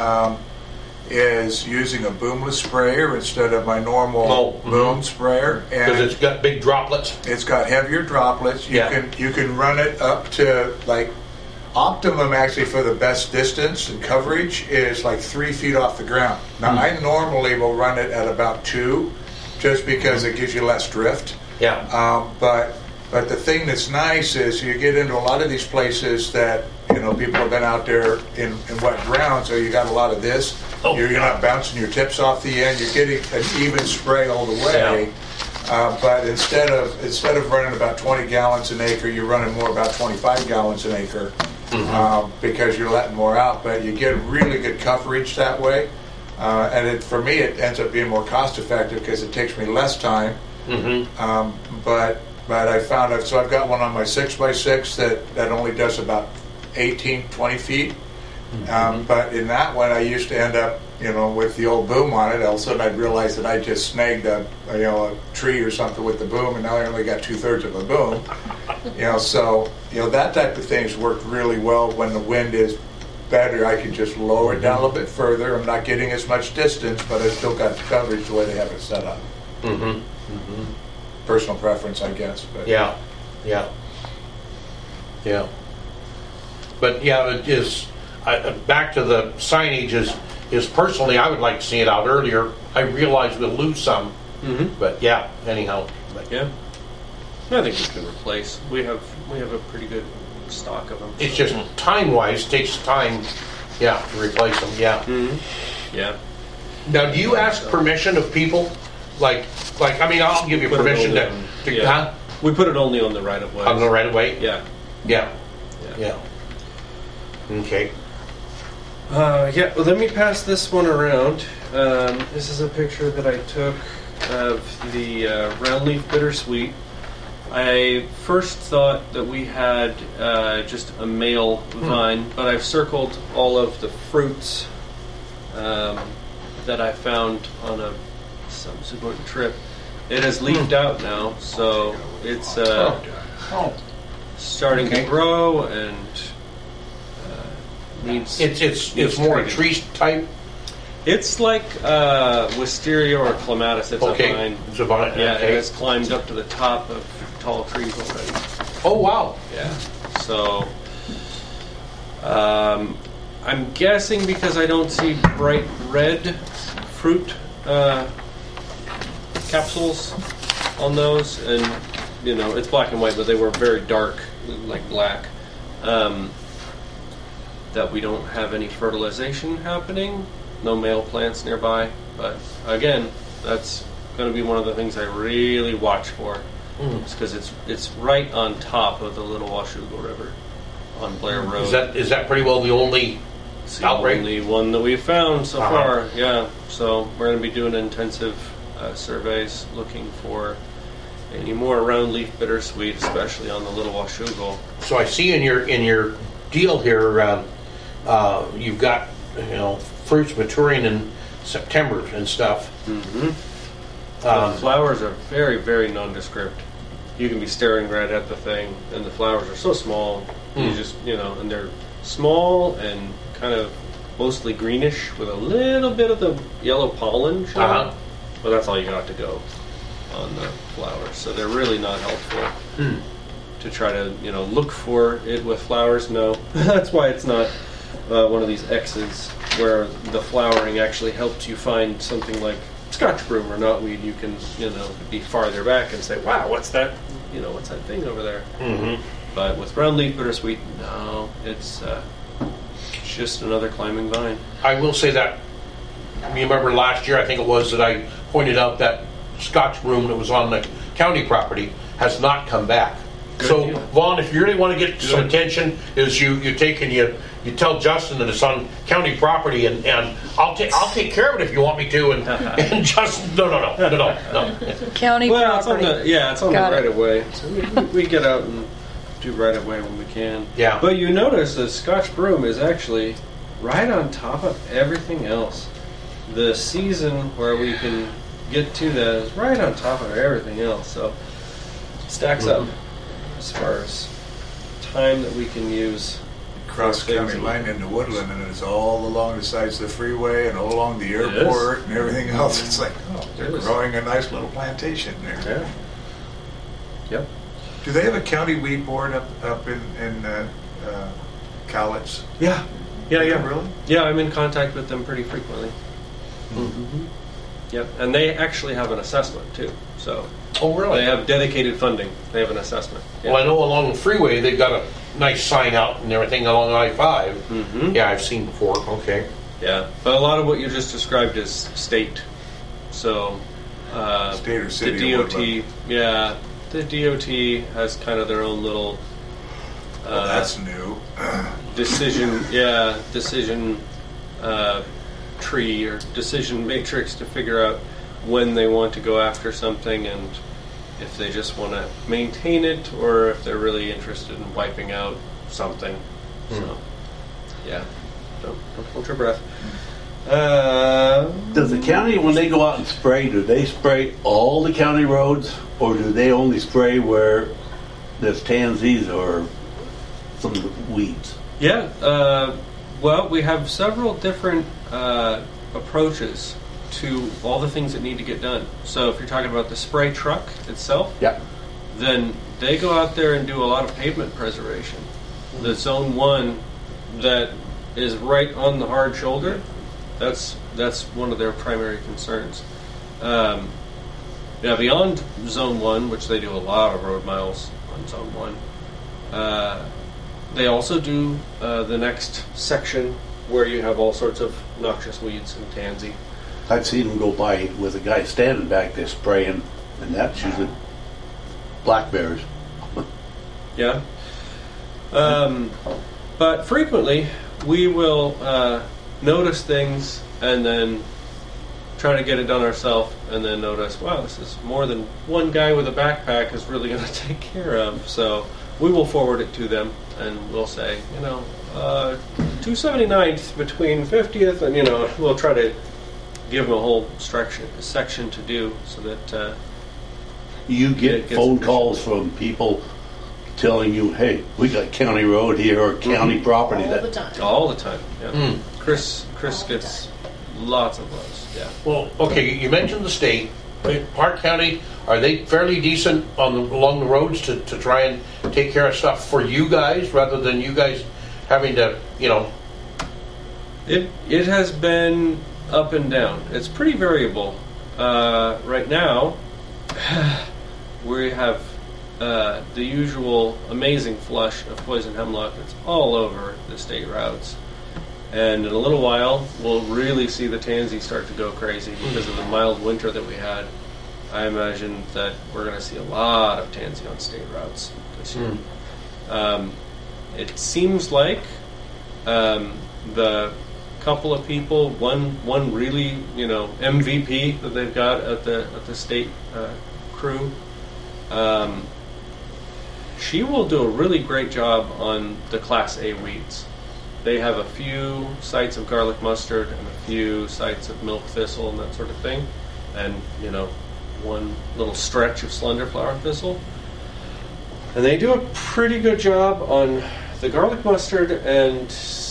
is using a boomless sprayer instead of my normal boom sprayer. Because it's got big droplets. It's got heavier droplets. You can run it up to like optimum actually for the best distance and coverage is like 3 feet off the ground. Now I normally will run it at about 2 just because it gives you less drift. Yeah. But the thing that's nice is you get into a lot of these places that people have been out there in wet ground, so you got a lot of this. You're not bouncing your tips off the end. You're getting an even spray all the way. Yeah. But instead of running about 20 gallons an acre, you're running more about 25 gallons an acre because you're letting more out. But you get really good coverage that way. And for me, it ends up being more cost effective because it takes me less time. But I found so I've got one on my 6x6 that only does about 18, 20 feet. But in that one, I used to end up, with the old boom on it. All of a sudden, I'd realize that I just snagged a tree or something with the boom, and now I only got 2/3 of a boom. So that type of thing's worked really well when the wind is better. I can just lower it down a little bit further. I'm not getting as much distance, but I still got the coverage the way they have it set up. Personal preference, I guess. But yeah. But yeah, it is. Back to the signage is personally, I would like to see it out earlier. I realize we'll lose some, but yeah. Anyhow, yeah. I think we can replace. We have a pretty good stock of them. It's just time-wise, takes time. Yeah, to replace them. Yeah. Yeah. Now, do you ask permission of people? Like I mean, I'll give you permission to We put it only on the right of way. On the right of way? Yeah. Okay. Well, let me pass this one around. This is a picture that I took of the round leaf bittersweet. I first thought that we had just a male vine, but I've circled all of the fruits that I found on a subsequent trip. It has leafed out now, so it's starting to grow and needs. It's more a tree type. It's like wisteria or clematis. It's a vine. It's a vine. Yeah, it has climbed up to the top of tall trees already. Oh wow! Yeah. So I'm guessing because I don't see bright red fruit capsules on those, and it's black and white, but they were very dark, like black. That we don't have any fertilization happening, no male plants nearby. But again, that's going to be one of the things I really watch for, because it's right on top of the Little Washougal River on Blair Road. Is that pretty well the only outbreak? The only one that we've found so far. Yeah. So we're going to be doing intensive surveys looking for any more round leaf bittersweet, especially on the Little Washougal. So I see in your deal here, you've got fruits maturing in September and stuff. The flowers are very, very nondescript. You can be staring right at the thing, and the flowers are so small. You just and they're small and kind of mostly greenish with a little bit of the yellow pollen showing. Uh-huh. But that's all you got to go on the flowers. So they're really not helpful to try to, look for it with flowers. No, that's why it's not one of these X's where the flowering actually helps you find something like Scotch broom or knotweed. You can, be farther back and say, wow, what's that? What's that thing over there? Mm-hmm. But with brownleaf bittersweet, no, it's just another climbing vine. I will say that, you remember last year, I think it was, that I pointed out that Scotch broom that was on the county property has not come back. Good So, deal. Vaughn, if you really want to get some attention, is you take and you tell Justin that it's on county property, and I'll take care of it if you want me to, and Justin, no. County Well, it's on property. it's on Got the it. right of way. So we get out and do right of way when we can. Yeah. But you notice the Scotch broom is actually right on top of everything else. The season where we can get to that is right on top of everything else. So it stacks up as far as time that we can use. Cross for things county that we- line into Woodland, and it's all along the sides of the freeway and all along the airport and everything else. It's like, they're It is. growing a nice little plantation there. Yeah. Yep. Do they have a county weed board up in Cowlitz? Yeah. Really? Yeah, I'm in contact with them pretty frequently. Yep, and they actually have an assessment too. So Oh, really? they have dedicated funding. They have an assessment. Yeah. Well, I know along the freeway they've got a nice sign out and everything along I-5. Mhm. Yeah, I've seen before. Okay. Yeah, but a lot of what you just described is state. So State or city the or DOT, Woodland? yeah, the DOT has kind of their own little Well, that's new. decision tree or decision matrix to figure out when they want to go after something and if they just want to maintain it or if they're really interested in wiping out something. So, yeah, don't hold your breath. Does the county, when they go out and spray, do they spray all the county roads, or do they only spray where there's tansies or some weeds? Yeah, well, we have several different approaches to all the things that need to get done. So if you're talking about the spray truck itself, Yeah. then they go out there and do a lot of pavement preservation. The zone 1 that is right on the hard shoulder, that's one of their primary concerns. Beyond zone 1, which they do a lot of road miles on zone 1, they also do the next section where you have all sorts of noxious weeds and tansy. I've seen them go by with a guy standing back there spraying, and that's usually blackberries. Yeah. But frequently, we will notice things and then try to get it done ourselves, and then notice, wow, this is more than one guy with a backpack is really going to take care of. So we will forward it to them, and we'll say, 279th between 50th, and we'll try to give them a whole section to do so that. You It get gets phone efficient. calls from people telling you, hey, we got county road here or county property. All that the time. All the time. Yeah. Mm. Chris All the gets lots of those. Yeah. Well, okay, you mentioned the state. Park County, are they fairly decent along the roads to try and take care of stuff for you guys rather than you guys having to, It has been up and down. It's pretty variable. Right now, we have the usual amazing flush of poison hemlock that's all over the state routes. And in a little while, we'll really see the tansy start to go crazy because of the mild winter that we had. I imagine that we're going to see a lot of tansy on state routes this year. It seems like the couple of people, one really MVP that they've got at the state crew. She will do a really great job on the Class A weeds. They have a few sites of garlic mustard and a few sites of milk thistle and that sort of thing, and one little stretch of slender flower thistle. And they do a pretty good job on the garlic mustard and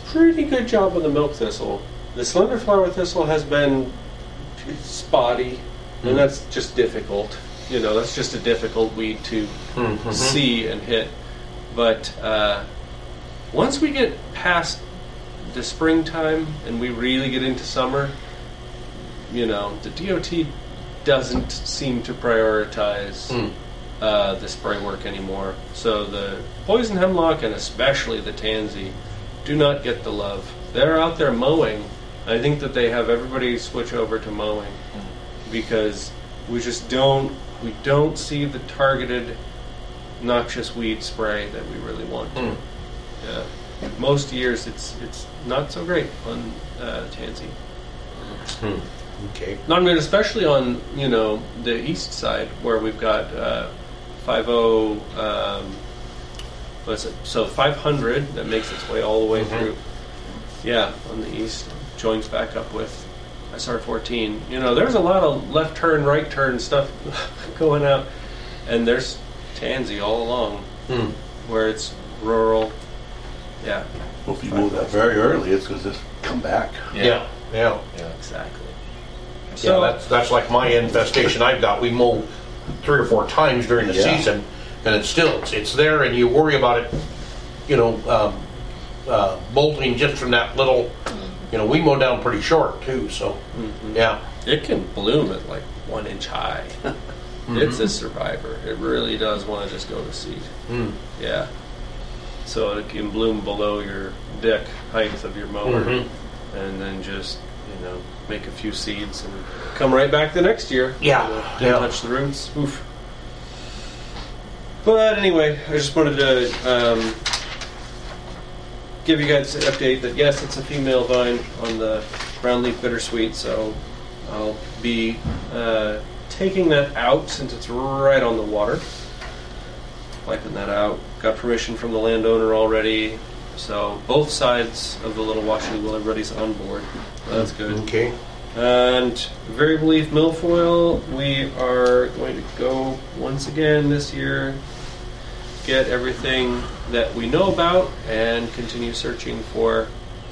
pretty good job with the milk thistle. The slender flower thistle has been spotty, and that's just difficult. You know, that's just a difficult weed to see and hit. But once we get past the springtime and we really get into summer, you know, the DOT doesn't seem to prioritize the spray work anymore. So the poison hemlock and especially the tansy do not get the love. They're out there mowing. I think that they have everybody switch over to mowing because we just don't see the targeted noxious weed spray that we really want to. Yeah. Most years it's not so great on tansy. Okay. Not even especially on, you know, the east side where we've got 50 what's it? So 500 that makes its way all the way through. Yeah, on the east joins back up with SR 14. You know, there's a lot of left turn, right turn stuff going out, and there's tansy all along where it's rural. Yeah. Well, if you mow that very early, it's going to just come back. Yeah. Exactly. So that's like my infestation I've got. We mow 3 or 4 times during the season, and it's there, and you worry about it, you know, bolting just from that little, you know, we mow down pretty short too, so yeah. It can bloom at like 1 inch high. It's a survivor. It really does want to just go to seed. Yeah. So it can bloom below your deck height of your mower, and then just, you know, make a few seeds and come right back the next year. Yeah. Didn't touch the roots. Oof. But anyway, I just wanted to give you guys an update that yes, it's a female vine on the brownleaf bittersweet, so I'll be taking that out since it's right on the water. Wiping that out. Got permission from the landowner already, so both sides of the little washy wheel, everybody's on board. That's good. Okay. And variable leaf milfoil, we are going to go once again this year, get everything that we know about, and continue searching for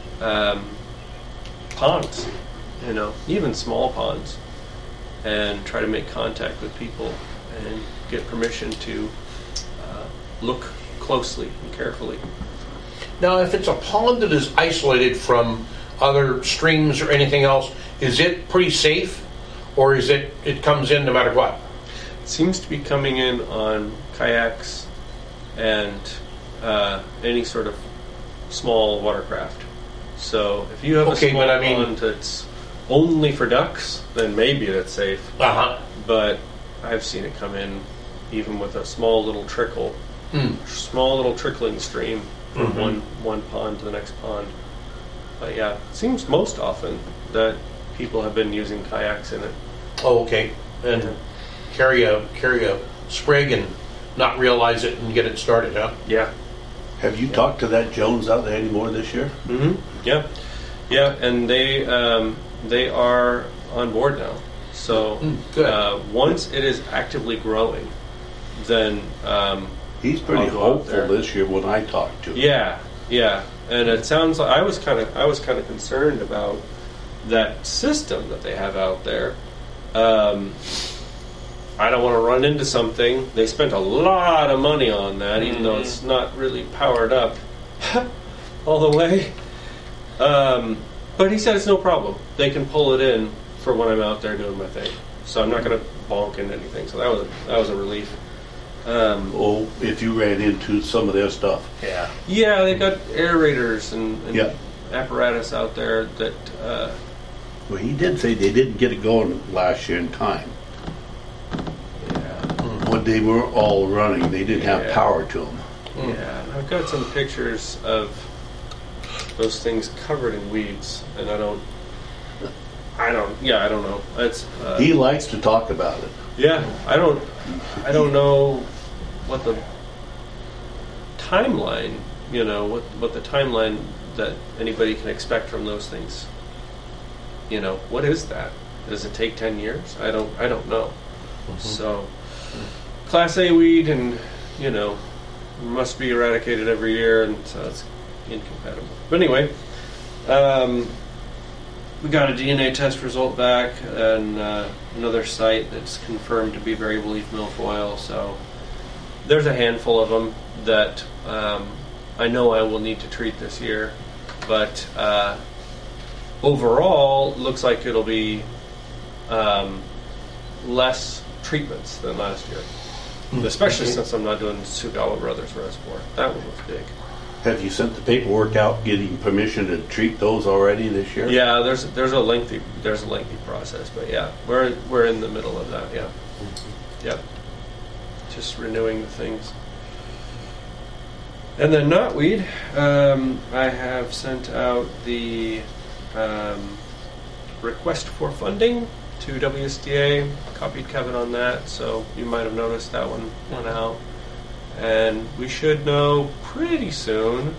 ponds, you know, even small ponds, and try to make contact with people and get permission to look closely and carefully. Now, if it's a pond that is isolated from other streams or anything else, is it pretty safe, or is it comes in no matter what? It seems to be coming in on kayaks and any sort of small watercraft. So if you have a small pond that's only for ducks, then maybe that's safe. But I've seen it come in even with a small little trickle, small little trickling stream from one pond to the next pond. But yeah, it seems most often that people have been using kayaks in it. Oh, okay. And carry a sprig and not realize it and get it started, huh? Yeah. Have you talked to that Jones out there anymore this year? Yeah. Yeah, and they are on board now. So once it is actively growing, then he's pretty hopeful this year when I talked to him. Yeah. And it sounds like I was kind of concerned about that system that they have out there. I don't want to run into something. They spent a lot of money on that, even though it's not really powered up all the way. But he said it's no problem. They can pull it in for when I'm out there doing my thing. So I'm not going to bonk into anything. So that was a relief. If you ran into some of their stuff. Yeah, they got aerators and apparatus out there that... well, he did say they didn't get it going last year in time. When they were all running, they didn't have power to them. Yeah, I've got some pictures of those things covered in weeds, and I don't know. It's he likes to talk about it. Yeah, I don't know what the timeline, you know, what the timeline that anybody can expect from those things. You know, what is that? Does it take 10 years? I don't know. So, Class A weed, and you know, must be eradicated every year, and so it's incompatible. But anyway, we got a DNA test result back, and another site that's confirmed to be variable leaf milfoil. So there's a handful of them that I know I will need to treat this year, but overall, looks like it'll be less treatments than last year, especially since I'm not doing Sugala Brothers Reservoir. That one was big. Have you sent the paperwork out getting permission to treat those already this year? Yeah, there's a lengthy process, but yeah, we're in the middle of that. Yeah, yep. Just renewing the things. And then knotweed, I have sent out the request for funding to WSDA. Copied Kevin on that, so you might have noticed that one went out. And we should know pretty soon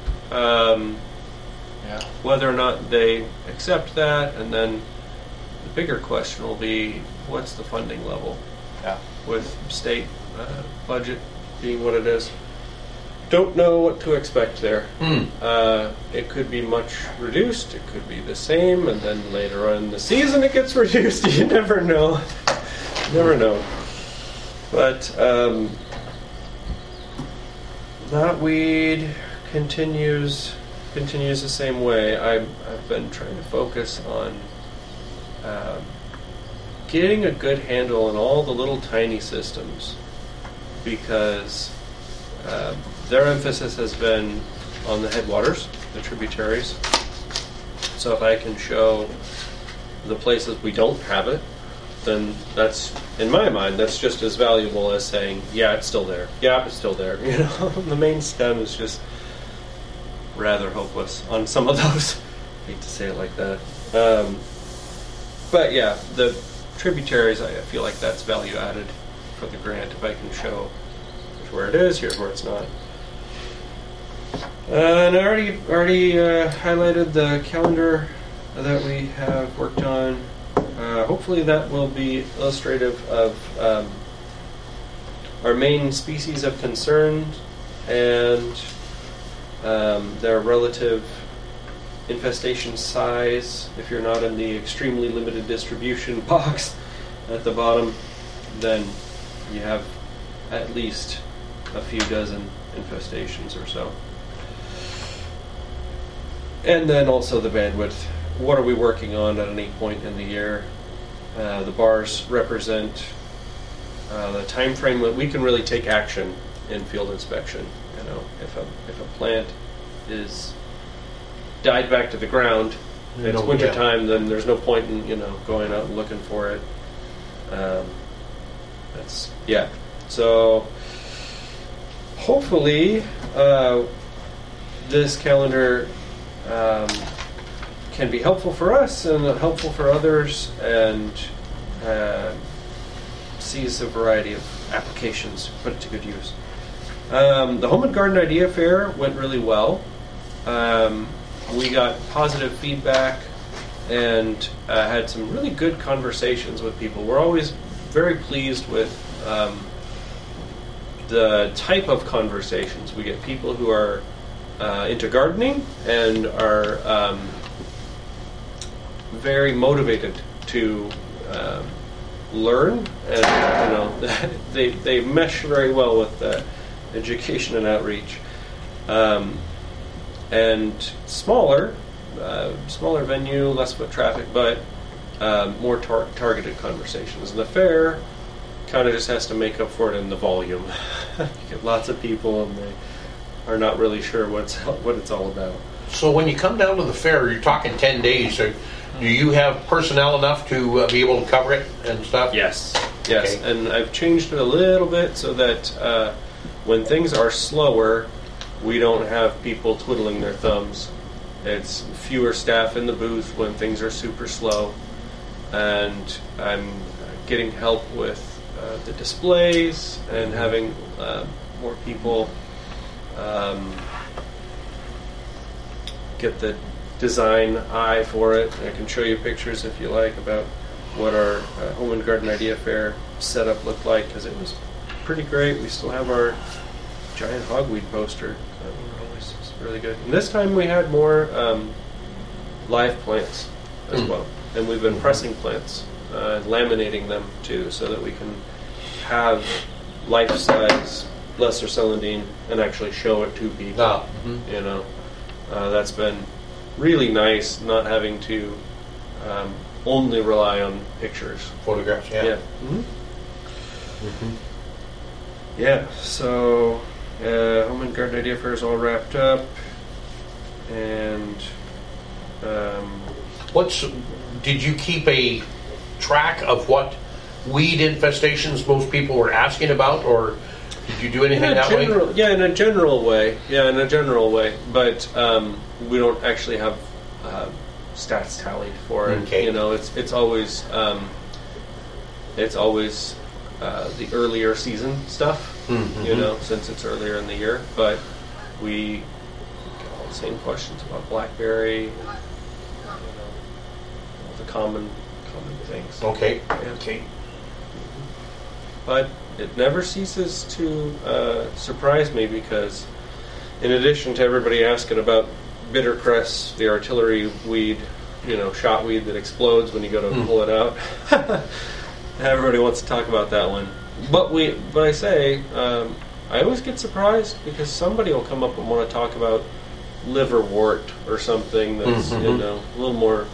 whether or not they accept that, and then the bigger question will be, what's the funding level? Yeah. With state budget being what it is. Don't know what to expect there. It could be much reduced, it could be the same, and then later on in the season it gets reduced. You never know. Never know. But knotweed continues the same way. I've been trying to focus on getting a good handle on all the little tiny systems, because their emphasis has been on the headwaters, the tributaries. So if I can show the places we don't have it, then that's, in my mind, that's just as valuable as saying, yeah, it's still there. Yeah, it's still there. You know, the main stem is just rather hopeless on some of those. I hate to say it like that. But yeah, the tributaries, I feel like that's value added for the grant. If I can show here's where it is, here's where it's not. And I already highlighted the calendar that we have worked on. Hopefully that will be illustrative of our main species of concern and their relative infestation size. If you're not in the extremely limited distribution box at the bottom, then you have at least a few dozen infestations or so. And then also the bandwidth. What are we working on at any point in the year? The bars represent the time frame that we can really take action in field inspection. You know, if a plant is died back to the ground, it's winter time, then there's no point in going out and looking for it. So hopefully this calendar can be helpful for us and helpful for others, and sees a variety of applications, put it to good use. The Home and Garden Idea Fair went really well. We got positive feedback and had some really good conversations with people. We're always very pleased with the type of conversations. We get people who are into gardening and are very motivated to learn, and they mesh very well with education and outreach. And smaller venue, less foot traffic, but more targeted conversations. And the fair kind of just has to make up for it in the volume. You get lots of people, and they are not really sure what it's all about. So when you come down to the fair, you're talking 10 days. So do you have personnel enough to be able to cover it and stuff? Yes. Okay. And I've changed it a little bit so that when things are slower, we don't have people twiddling their thumbs. It's fewer staff in the booth when things are super slow, and I'm getting help with the displays and having more people get the design eye for it. I can show you pictures if you like about what our Home and Garden Idea Fair setup looked like, because it was pretty great. We still have our giant hogweed poster. That one always is really good. And this time we had more live plants as well, and we've been pressing plants, laminating them too, so that we can have life-size lesser celandine and actually show it to people. You know, that's been really nice, not having to only rely on pictures. Photographs, yeah. Yeah. Yeah, so Home and Garden Idea Fair is all wrapped up, and did you keep a track of what weed infestations most people were asking about, or did you do anything that way? Yeah, in a general way. But we don't actually have stats tallied for it. Okay. You know, it's always the earlier season stuff. You know, since it's earlier in the year. But we get all the same questions about blackberry. You know, all the common things. Okay. Yeah. Okay. But it never ceases to surprise me, because in addition to everybody asking about bittercress, the artillery weed, you know, shot weed that explodes when you go to pull it out, everybody wants to talk about that one. But I say, I always get surprised because somebody will come up and want to talk about liverwort or something that's you know, a little more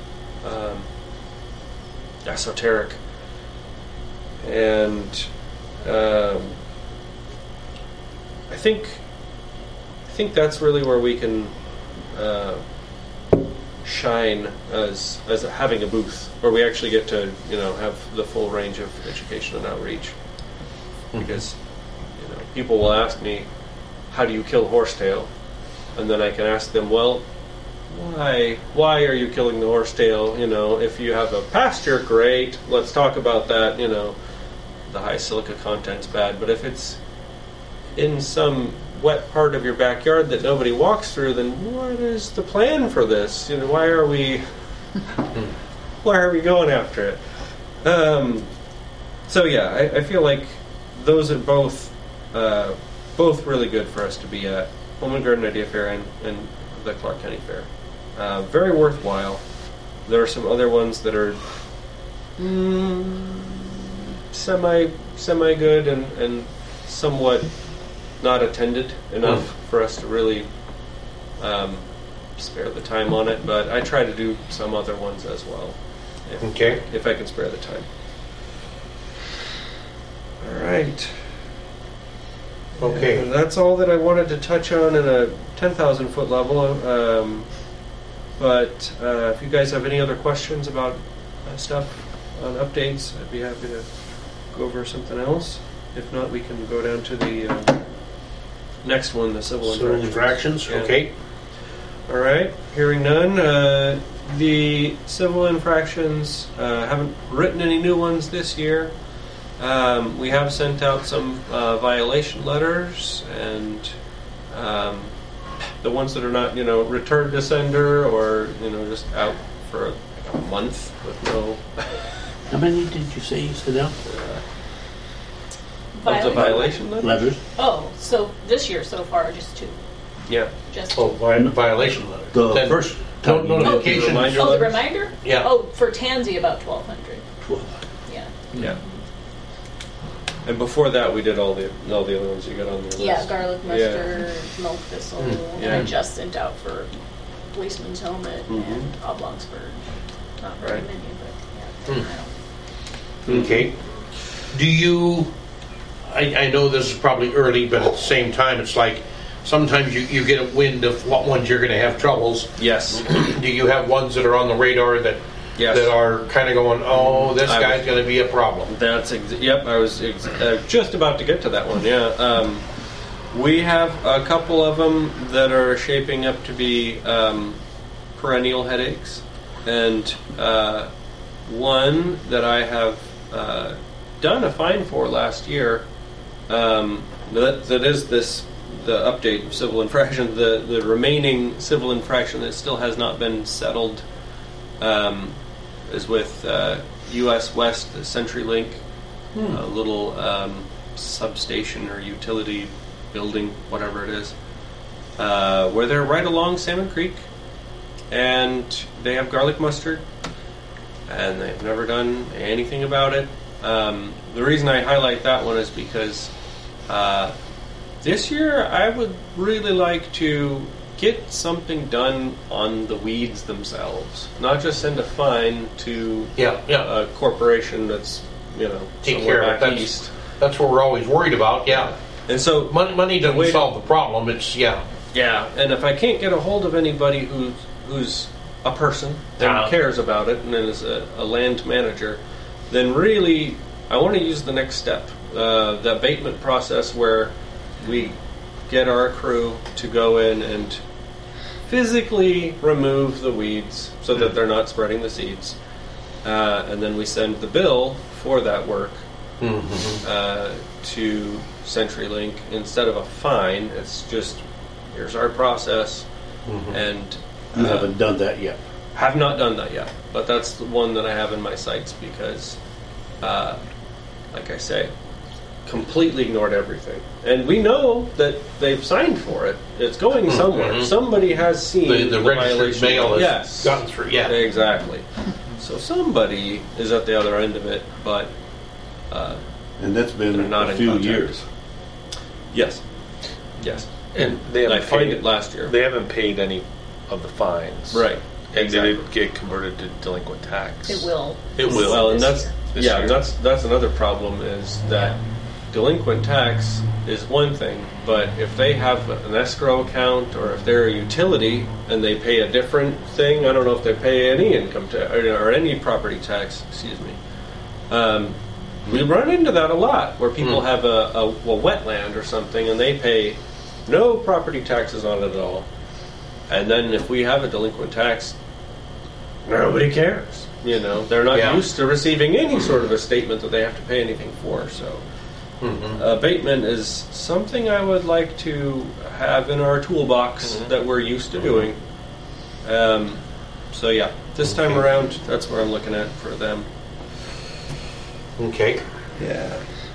esoteric. And I think that's really where we can shine as having a booth where we actually get to, you know, have the full range of education and outreach. Because, you know, people will ask me, how do you kill horsetail? And then I can ask them, well, why are you killing the horsetail? You know, if you have a pasture, great, let's talk about that. You know, the high silica content's bad, but if it's in some wet part of your backyard that nobody walks through, then what is the plan for this? You know, why are we going after it? So yeah, I feel like those are both really good for us to be at Home and Garden Idea Fair and the Clark County Fair. Very worthwhile. There are some other ones that are semi good and somewhat not attended enough for us to really spare the time on it, but I try to do some other ones as well, if I can spare the time. All right. Okay. And that's all that I wanted to touch on in a 10,000 foot level. But if you guys have any other questions about stuff on updates, I'd be happy to go over something else. If not, we can go down to the next one, the civil infractions. Yeah. Okay. All right. Hearing none. The civil infractions, haven't written any new ones this year. We have sent out some violation letters, and the ones that are not, you know, returned to sender or, you know, just out for a month with no. How many did you say you sent out? Of the violation Letters? Oh, so this year so far, just 2. Yeah. Just Oh, violation letter. The Then first notification. Reminder the letters? reminder? Yeah. Oh, for Tansy about 1,200. 12. Yeah. Yeah. And before that, we did all the other ones you got on the list. Yeah, garlic mustard, milk thistle, yeah. and I just sent out for policeman's helmet and oblong spurge. Not very Right. many, but yeah. Okay. Do you, I know this is probably early, but at the same time, it's like sometimes you get a wind of what ones you're going to have troubles. Yes. Do you have ones that are on the radar that Yes. that are kind of going, oh, this I guy's was- going to be a problem? That's yep. I was just about to get to that one. Yeah, we have a couple of them that are shaping up to be perennial headaches, and one that I have done a fine for last year. That is the update of civil infraction. The remaining civil infraction that still has not been settled. Is with U.S. West, the CenturyLink, a little substation or utility building, whatever it is. where they're right along Salmon Creek, and they have garlic mustard, and they've never done anything about it. The reason I highlight that one is because this year I would really like to get something done on the weeds themselves, not just send a fine to a corporation that's Take somewhere care of back it. east. That's what we're always worried about. Yeah. And so Money doesn't way to- solve the problem. It's Yeah, and if I can't get a hold of anybody who's a person and cares about it and is a land manager, then really I want to use the next step, the abatement process, where we get our crew to go in and physically remove the weeds so that they're not spreading the seeds, and then we send the bill for that work to CenturyLink. Instead of a fine, it's just, here's our process, and You haven't done that yet. have not done that yet, but that's the one that I have in my sights because, like I say, completely ignored everything. And we know that they've signed for it. It's going somewhere. Somebody has seen the registered violation. mail has Yes. gotten through. Yeah. Exactly. So somebody is at the other end of it, but And that's been they're not a in few contact. years. Yes. Yes. And they I haven't fined paid it last year. They haven't paid any of the fines. Right. And Exactly. did it get converted to delinquent tax? It will. It will. Well, and that's This yeah, year. and that's another problem is that delinquent tax is one thing, but if they have an escrow account or if they're a utility and they pay a different thing, I don't know if they pay any income tax or any property tax. Excuse me. We run into that a lot where people have a wetland or something and they pay no property taxes on it at all, and then if we have a delinquent tax, nobody cares. They're not used to receiving any sort of a statement that they have to pay anything for. So, abatement is something I would like to have in our toolbox that we're used to doing. So yeah, this time around, that's what I'm looking at for them. Okay. Yeah.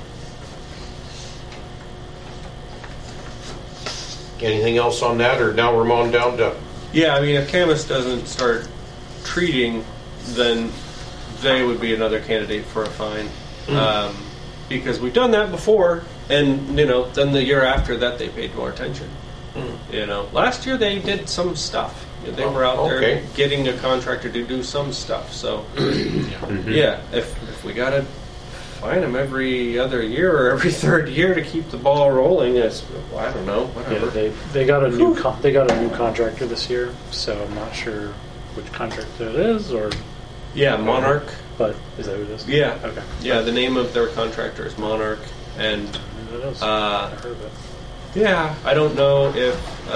Anything else on that, or now we're on down to? Yeah, I mean, if Camas doesn't start treating, then they would be another candidate for a fine. Because we've done that before, and, then the year after that, they paid more attention. Last year they did some stuff. They were out there getting a contractor to do some stuff. So, yeah, if we got to fine them every other year or every third year to keep the ball rolling, I don't know, whatever. Yeah, they got a new they got a new contractor this year, so I'm not sure which contractor it is, or Yeah, Monarch. but is that who it is? Yeah. Okay. Yeah, the name of their contractor is Monarch, and Who that is? Uh, I heard of it. yeah, I don't know if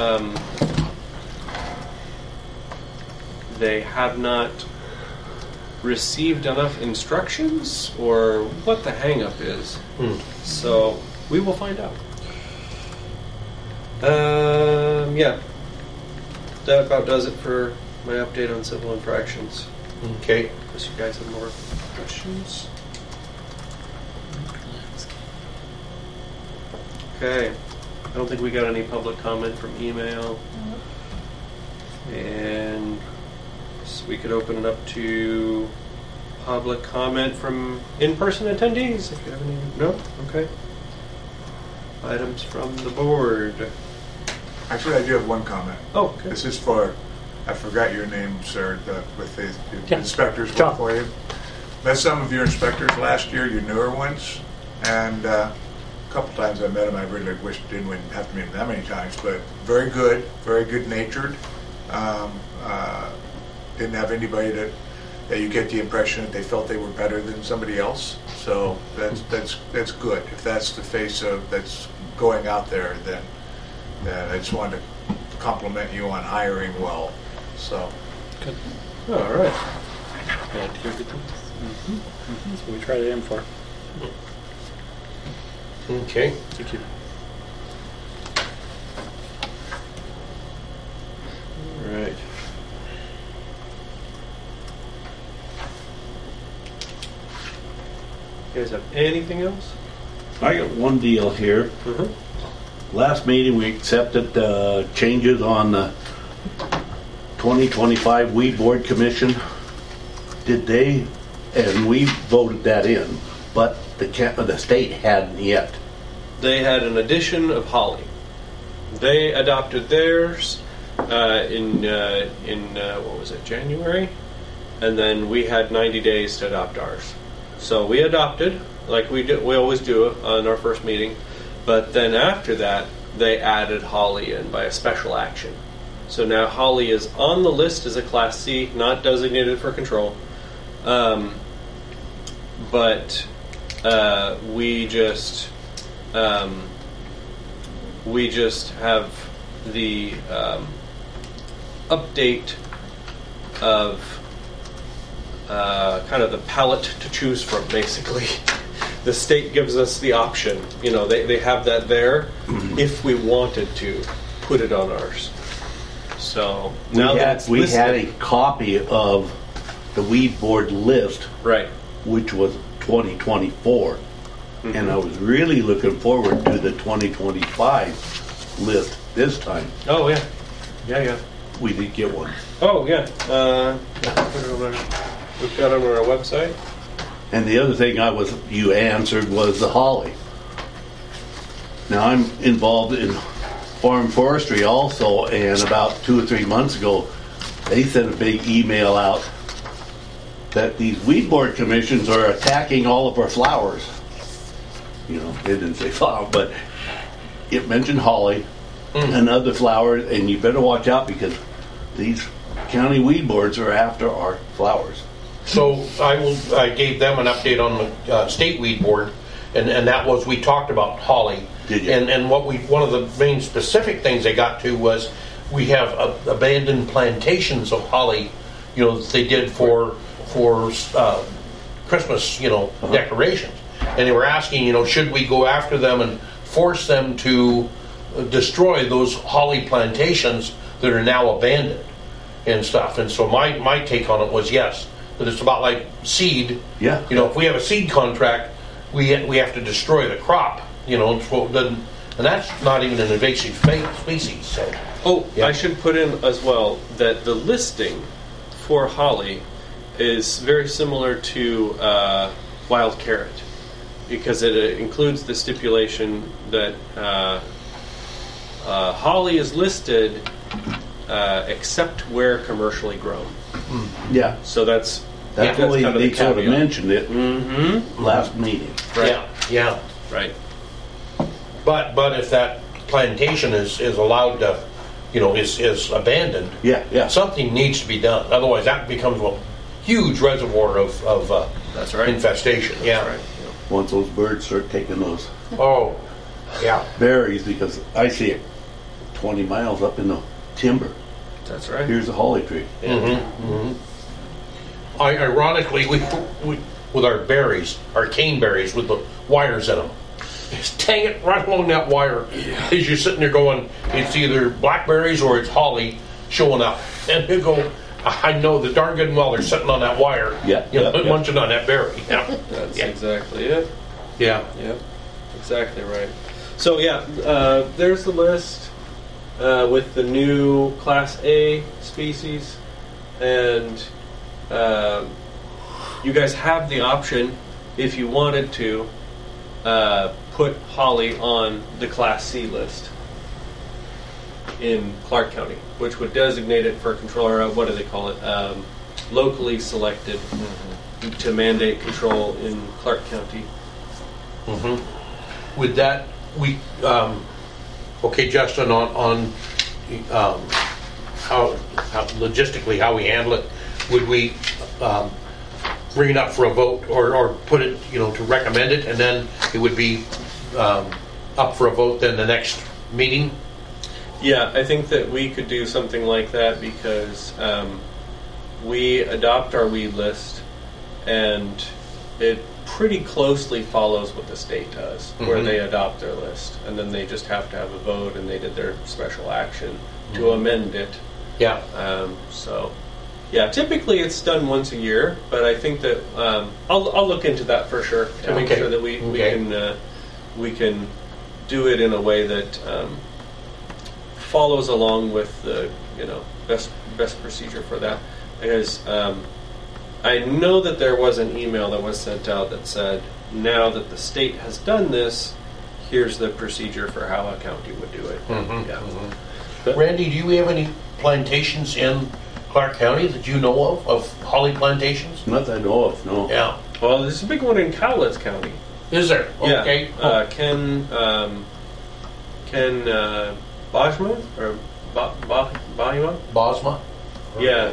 they have not received enough instructions or what the hang-up is. So we will find out. Yeah, that about does it for my update on civil infractions. Okay. Unless you guys have more questions. Okay. I don't think we got any public comment from email. And so we could open it up to public comment from in-person attendees. If you have any, no? Okay. Items from the board. Actually, I do have one comment. Oh, okay. This is for, I forgot your name, sir, with the Yeah. inspectors work John. for you. Met some of your inspectors last year, your newer ones, and a couple times I met them. I really wish didn't have to meet them that many times, but very good natured. Didn't have anybody that you get the impression that they felt they were better than somebody else. So that's good. If that's the face of that's going out there, then I just wanted to compliment you on hiring well. So. Good. All right. Glad to hear good things. That's what we try to aim for. Okay. Thank you. All right. You guys have anything else? I got one deal here. Last meeting, we accepted changes on the 2025 Weed Board Commission. Did they, and we voted that in, but the state hadn't yet. They had an addition of holly. They adopted theirs in what was it, January? And then we had 90 days to adopt ours. So we adopted, like we always do on our first meeting, but then after that, they added holly in by a special action. So now holly is on the list as a Class C, not designated for control. But we just have the update of kind of the palette to choose from, basically. The state gives us the option. You know, they have that there if we wanted to put it on ours. So now we had a copy of the Weed Board list, right, which was 2024, and I was really looking forward to the 2025 list this time. Oh yeah, yeah. We did get one. Oh yeah. We've got it on our website. And the other thing you answered was the holly. Now I'm involved in farm forestry also, and about 2 or 3 months ago, they sent a big email out that these weed board commissions are attacking all of our flowers. You know, they didn't say flower, but it mentioned holly and other flowers, and you better watch out because these county weed boards are after our flowers. So I gave them an update on the state weed board, and that was, we talked about holly. Did you? And one of the main specific things they got to was we have abandoned plantations of holly, you know, that they did for Christmas, you know, decorations. And they were asking, you know, should we go after them and force them to destroy those holly plantations that are now abandoned and stuff. And so my take on it was yes. But it's about like seed. Yeah. You know, if we have a seed contract, we have to destroy the crop. You know, and that's not even an invasive species. So. Oh, yeah. I should put in as well that the listing for holly is very similar to wild carrot, because it includes the stipulation that holly is listed except where commercially grown. Yeah. So that's the way kind of they the sort of caveat. mentioned it last meeting. Right. Yeah. Right. But if that plantation is allowed to, you know, is abandoned, Yeah. something needs to be done. Otherwise, that becomes a huge reservoir of That's right. infestation. Yeah. That's right. Once those birds start taking those Oh, yeah. berries, because I see it 20 miles up in the timber. That's right. Here's a holly tree. Ironically, we with our berries, our cane berries with the wires in them, just hang it right along that wire as you're sitting there going, it's either blackberries or it's holly showing up, and you go, I know the darn good and well they're sitting on that wire, munching on that berry. Yeah. That's exactly it. Yeah. Yep, exactly right. So yeah, there's the list with the new Class A species, and you guys have the option, if you wanted to, put holly on the Class C list in Clark County, which would designate it for control, or what do they call it? Locally selected to mandate control in Clark County. With that, we okay, Justin, on how logistically how we handle it, would we bring it up for a vote or put it, you know, to recommend it, and then it would be up for a vote then the next meeting? Yeah, I think that we could do something like that, because we adopt our weed list, and it pretty closely follows what the state does, where they adopt their list, and then they just have to have a vote, and they did their special action to amend it. Yeah. So, yeah, typically it's done once a year, but I think that I'll look into that for sure to make sure that we can do it in a way that follows along with the best procedure for that. Because I know that there was an email that was sent out that said, now that the state has done this, here's the procedure for how a county would do it. Randy, do you have any plantations in Clark County that you know of holly plantations? Not that I know of, no. Yeah. Well, there's a big one in Cowlitz County. Is there? Okay. Yeah. Ken Bajma or Bajma? Bosma? Yeah.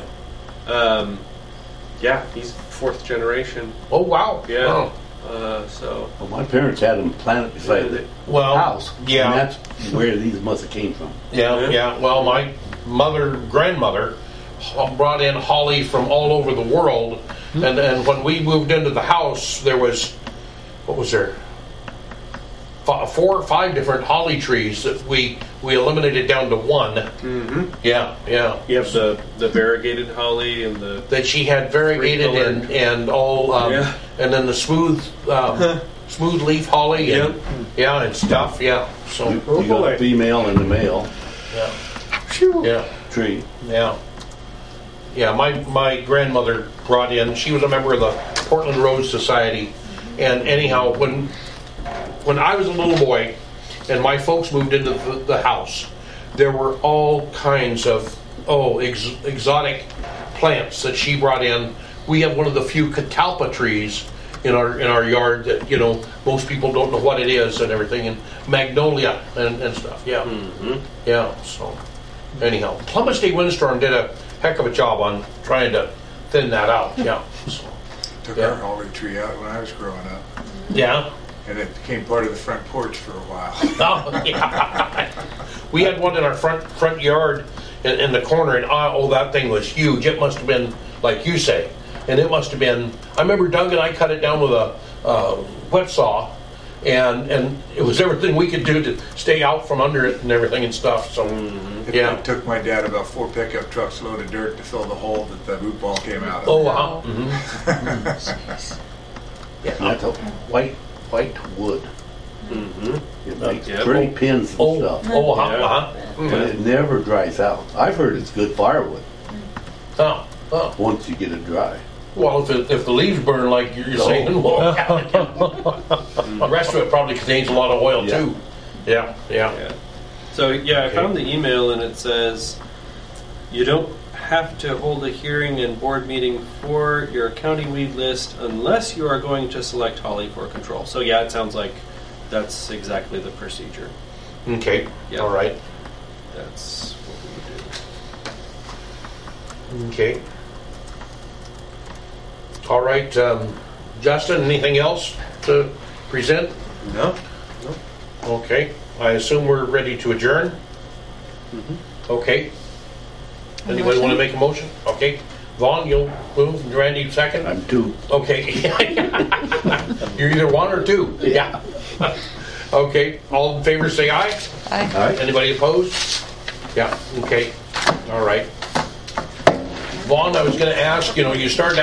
Yeah, he's 4th generation. Oh, wow. Yeah. Oh. So. Well, my parents had them planted beside the Well, house. yeah. And that's where these must have came from. Yeah. Well, my grandmother brought in holly from all over the world, and when we moved into the house, there was, what was there? 4 or 5 different holly trees that we eliminated down to 1. Mm-hmm. Yeah. You have the variegated holly and the. That she had variegated and all, and then the smooth leaf holly and and stuff. Yeah. So You got a female and a male yeah. tree. Yeah. Yeah, my grandmother brought in, she was a member of the Portland Rose Society, and anyhow, when I was a little boy and my folks moved into the house, there were all kinds of exotic plants that she brought in. We have one of the few catalpa trees in our yard that most people don't know what it is and everything, and magnolia and stuff. Yeah. Yeah. So anyhow, Columbus Day Windstorm did a heck of a job on trying to thin that out. Yeah. So, Took our holly tree out when I was growing up, yeah. and it became part of the front porch for a while. Oh, yeah. We had one in our front yard in the corner, and that thing was huge. It must have been, like you say, and it must have been. I remember Doug and I cut it down with a wet saw, and it was everything we could do to stay out from under it and everything and stuff. So It took my dad about 4 pickup trucks load of dirt to fill the hole that the root ball came out of. Oh wow. And that's a white wood. It makes Yeah. pretty pins and stuff. And it never dries out. I've heard it's good firewood once you get it dry. Well, if the leaves burn like you're saying, well, the rest of it probably contains a lot of oil too. Yeah. So I found the email and it says you don't have to hold a hearing and board meeting for your county weed list unless you are going to select holly for control. So it sounds like that's exactly the procedure. Okay. Yeah. All right. That's what we would do. Okay. All right, Justin, anything else to present? No. Okay. I assume we're ready to adjourn? Okay. Anybody want to make a motion? Okay. Vaughn, you'll move. Randy, second? I'm too. Okay. You're either 1 or 2. Yeah. Okay. All in favor say aye. Aye. Anybody opposed? Yeah. Okay. All right. Vaughn, I was going to ask, you started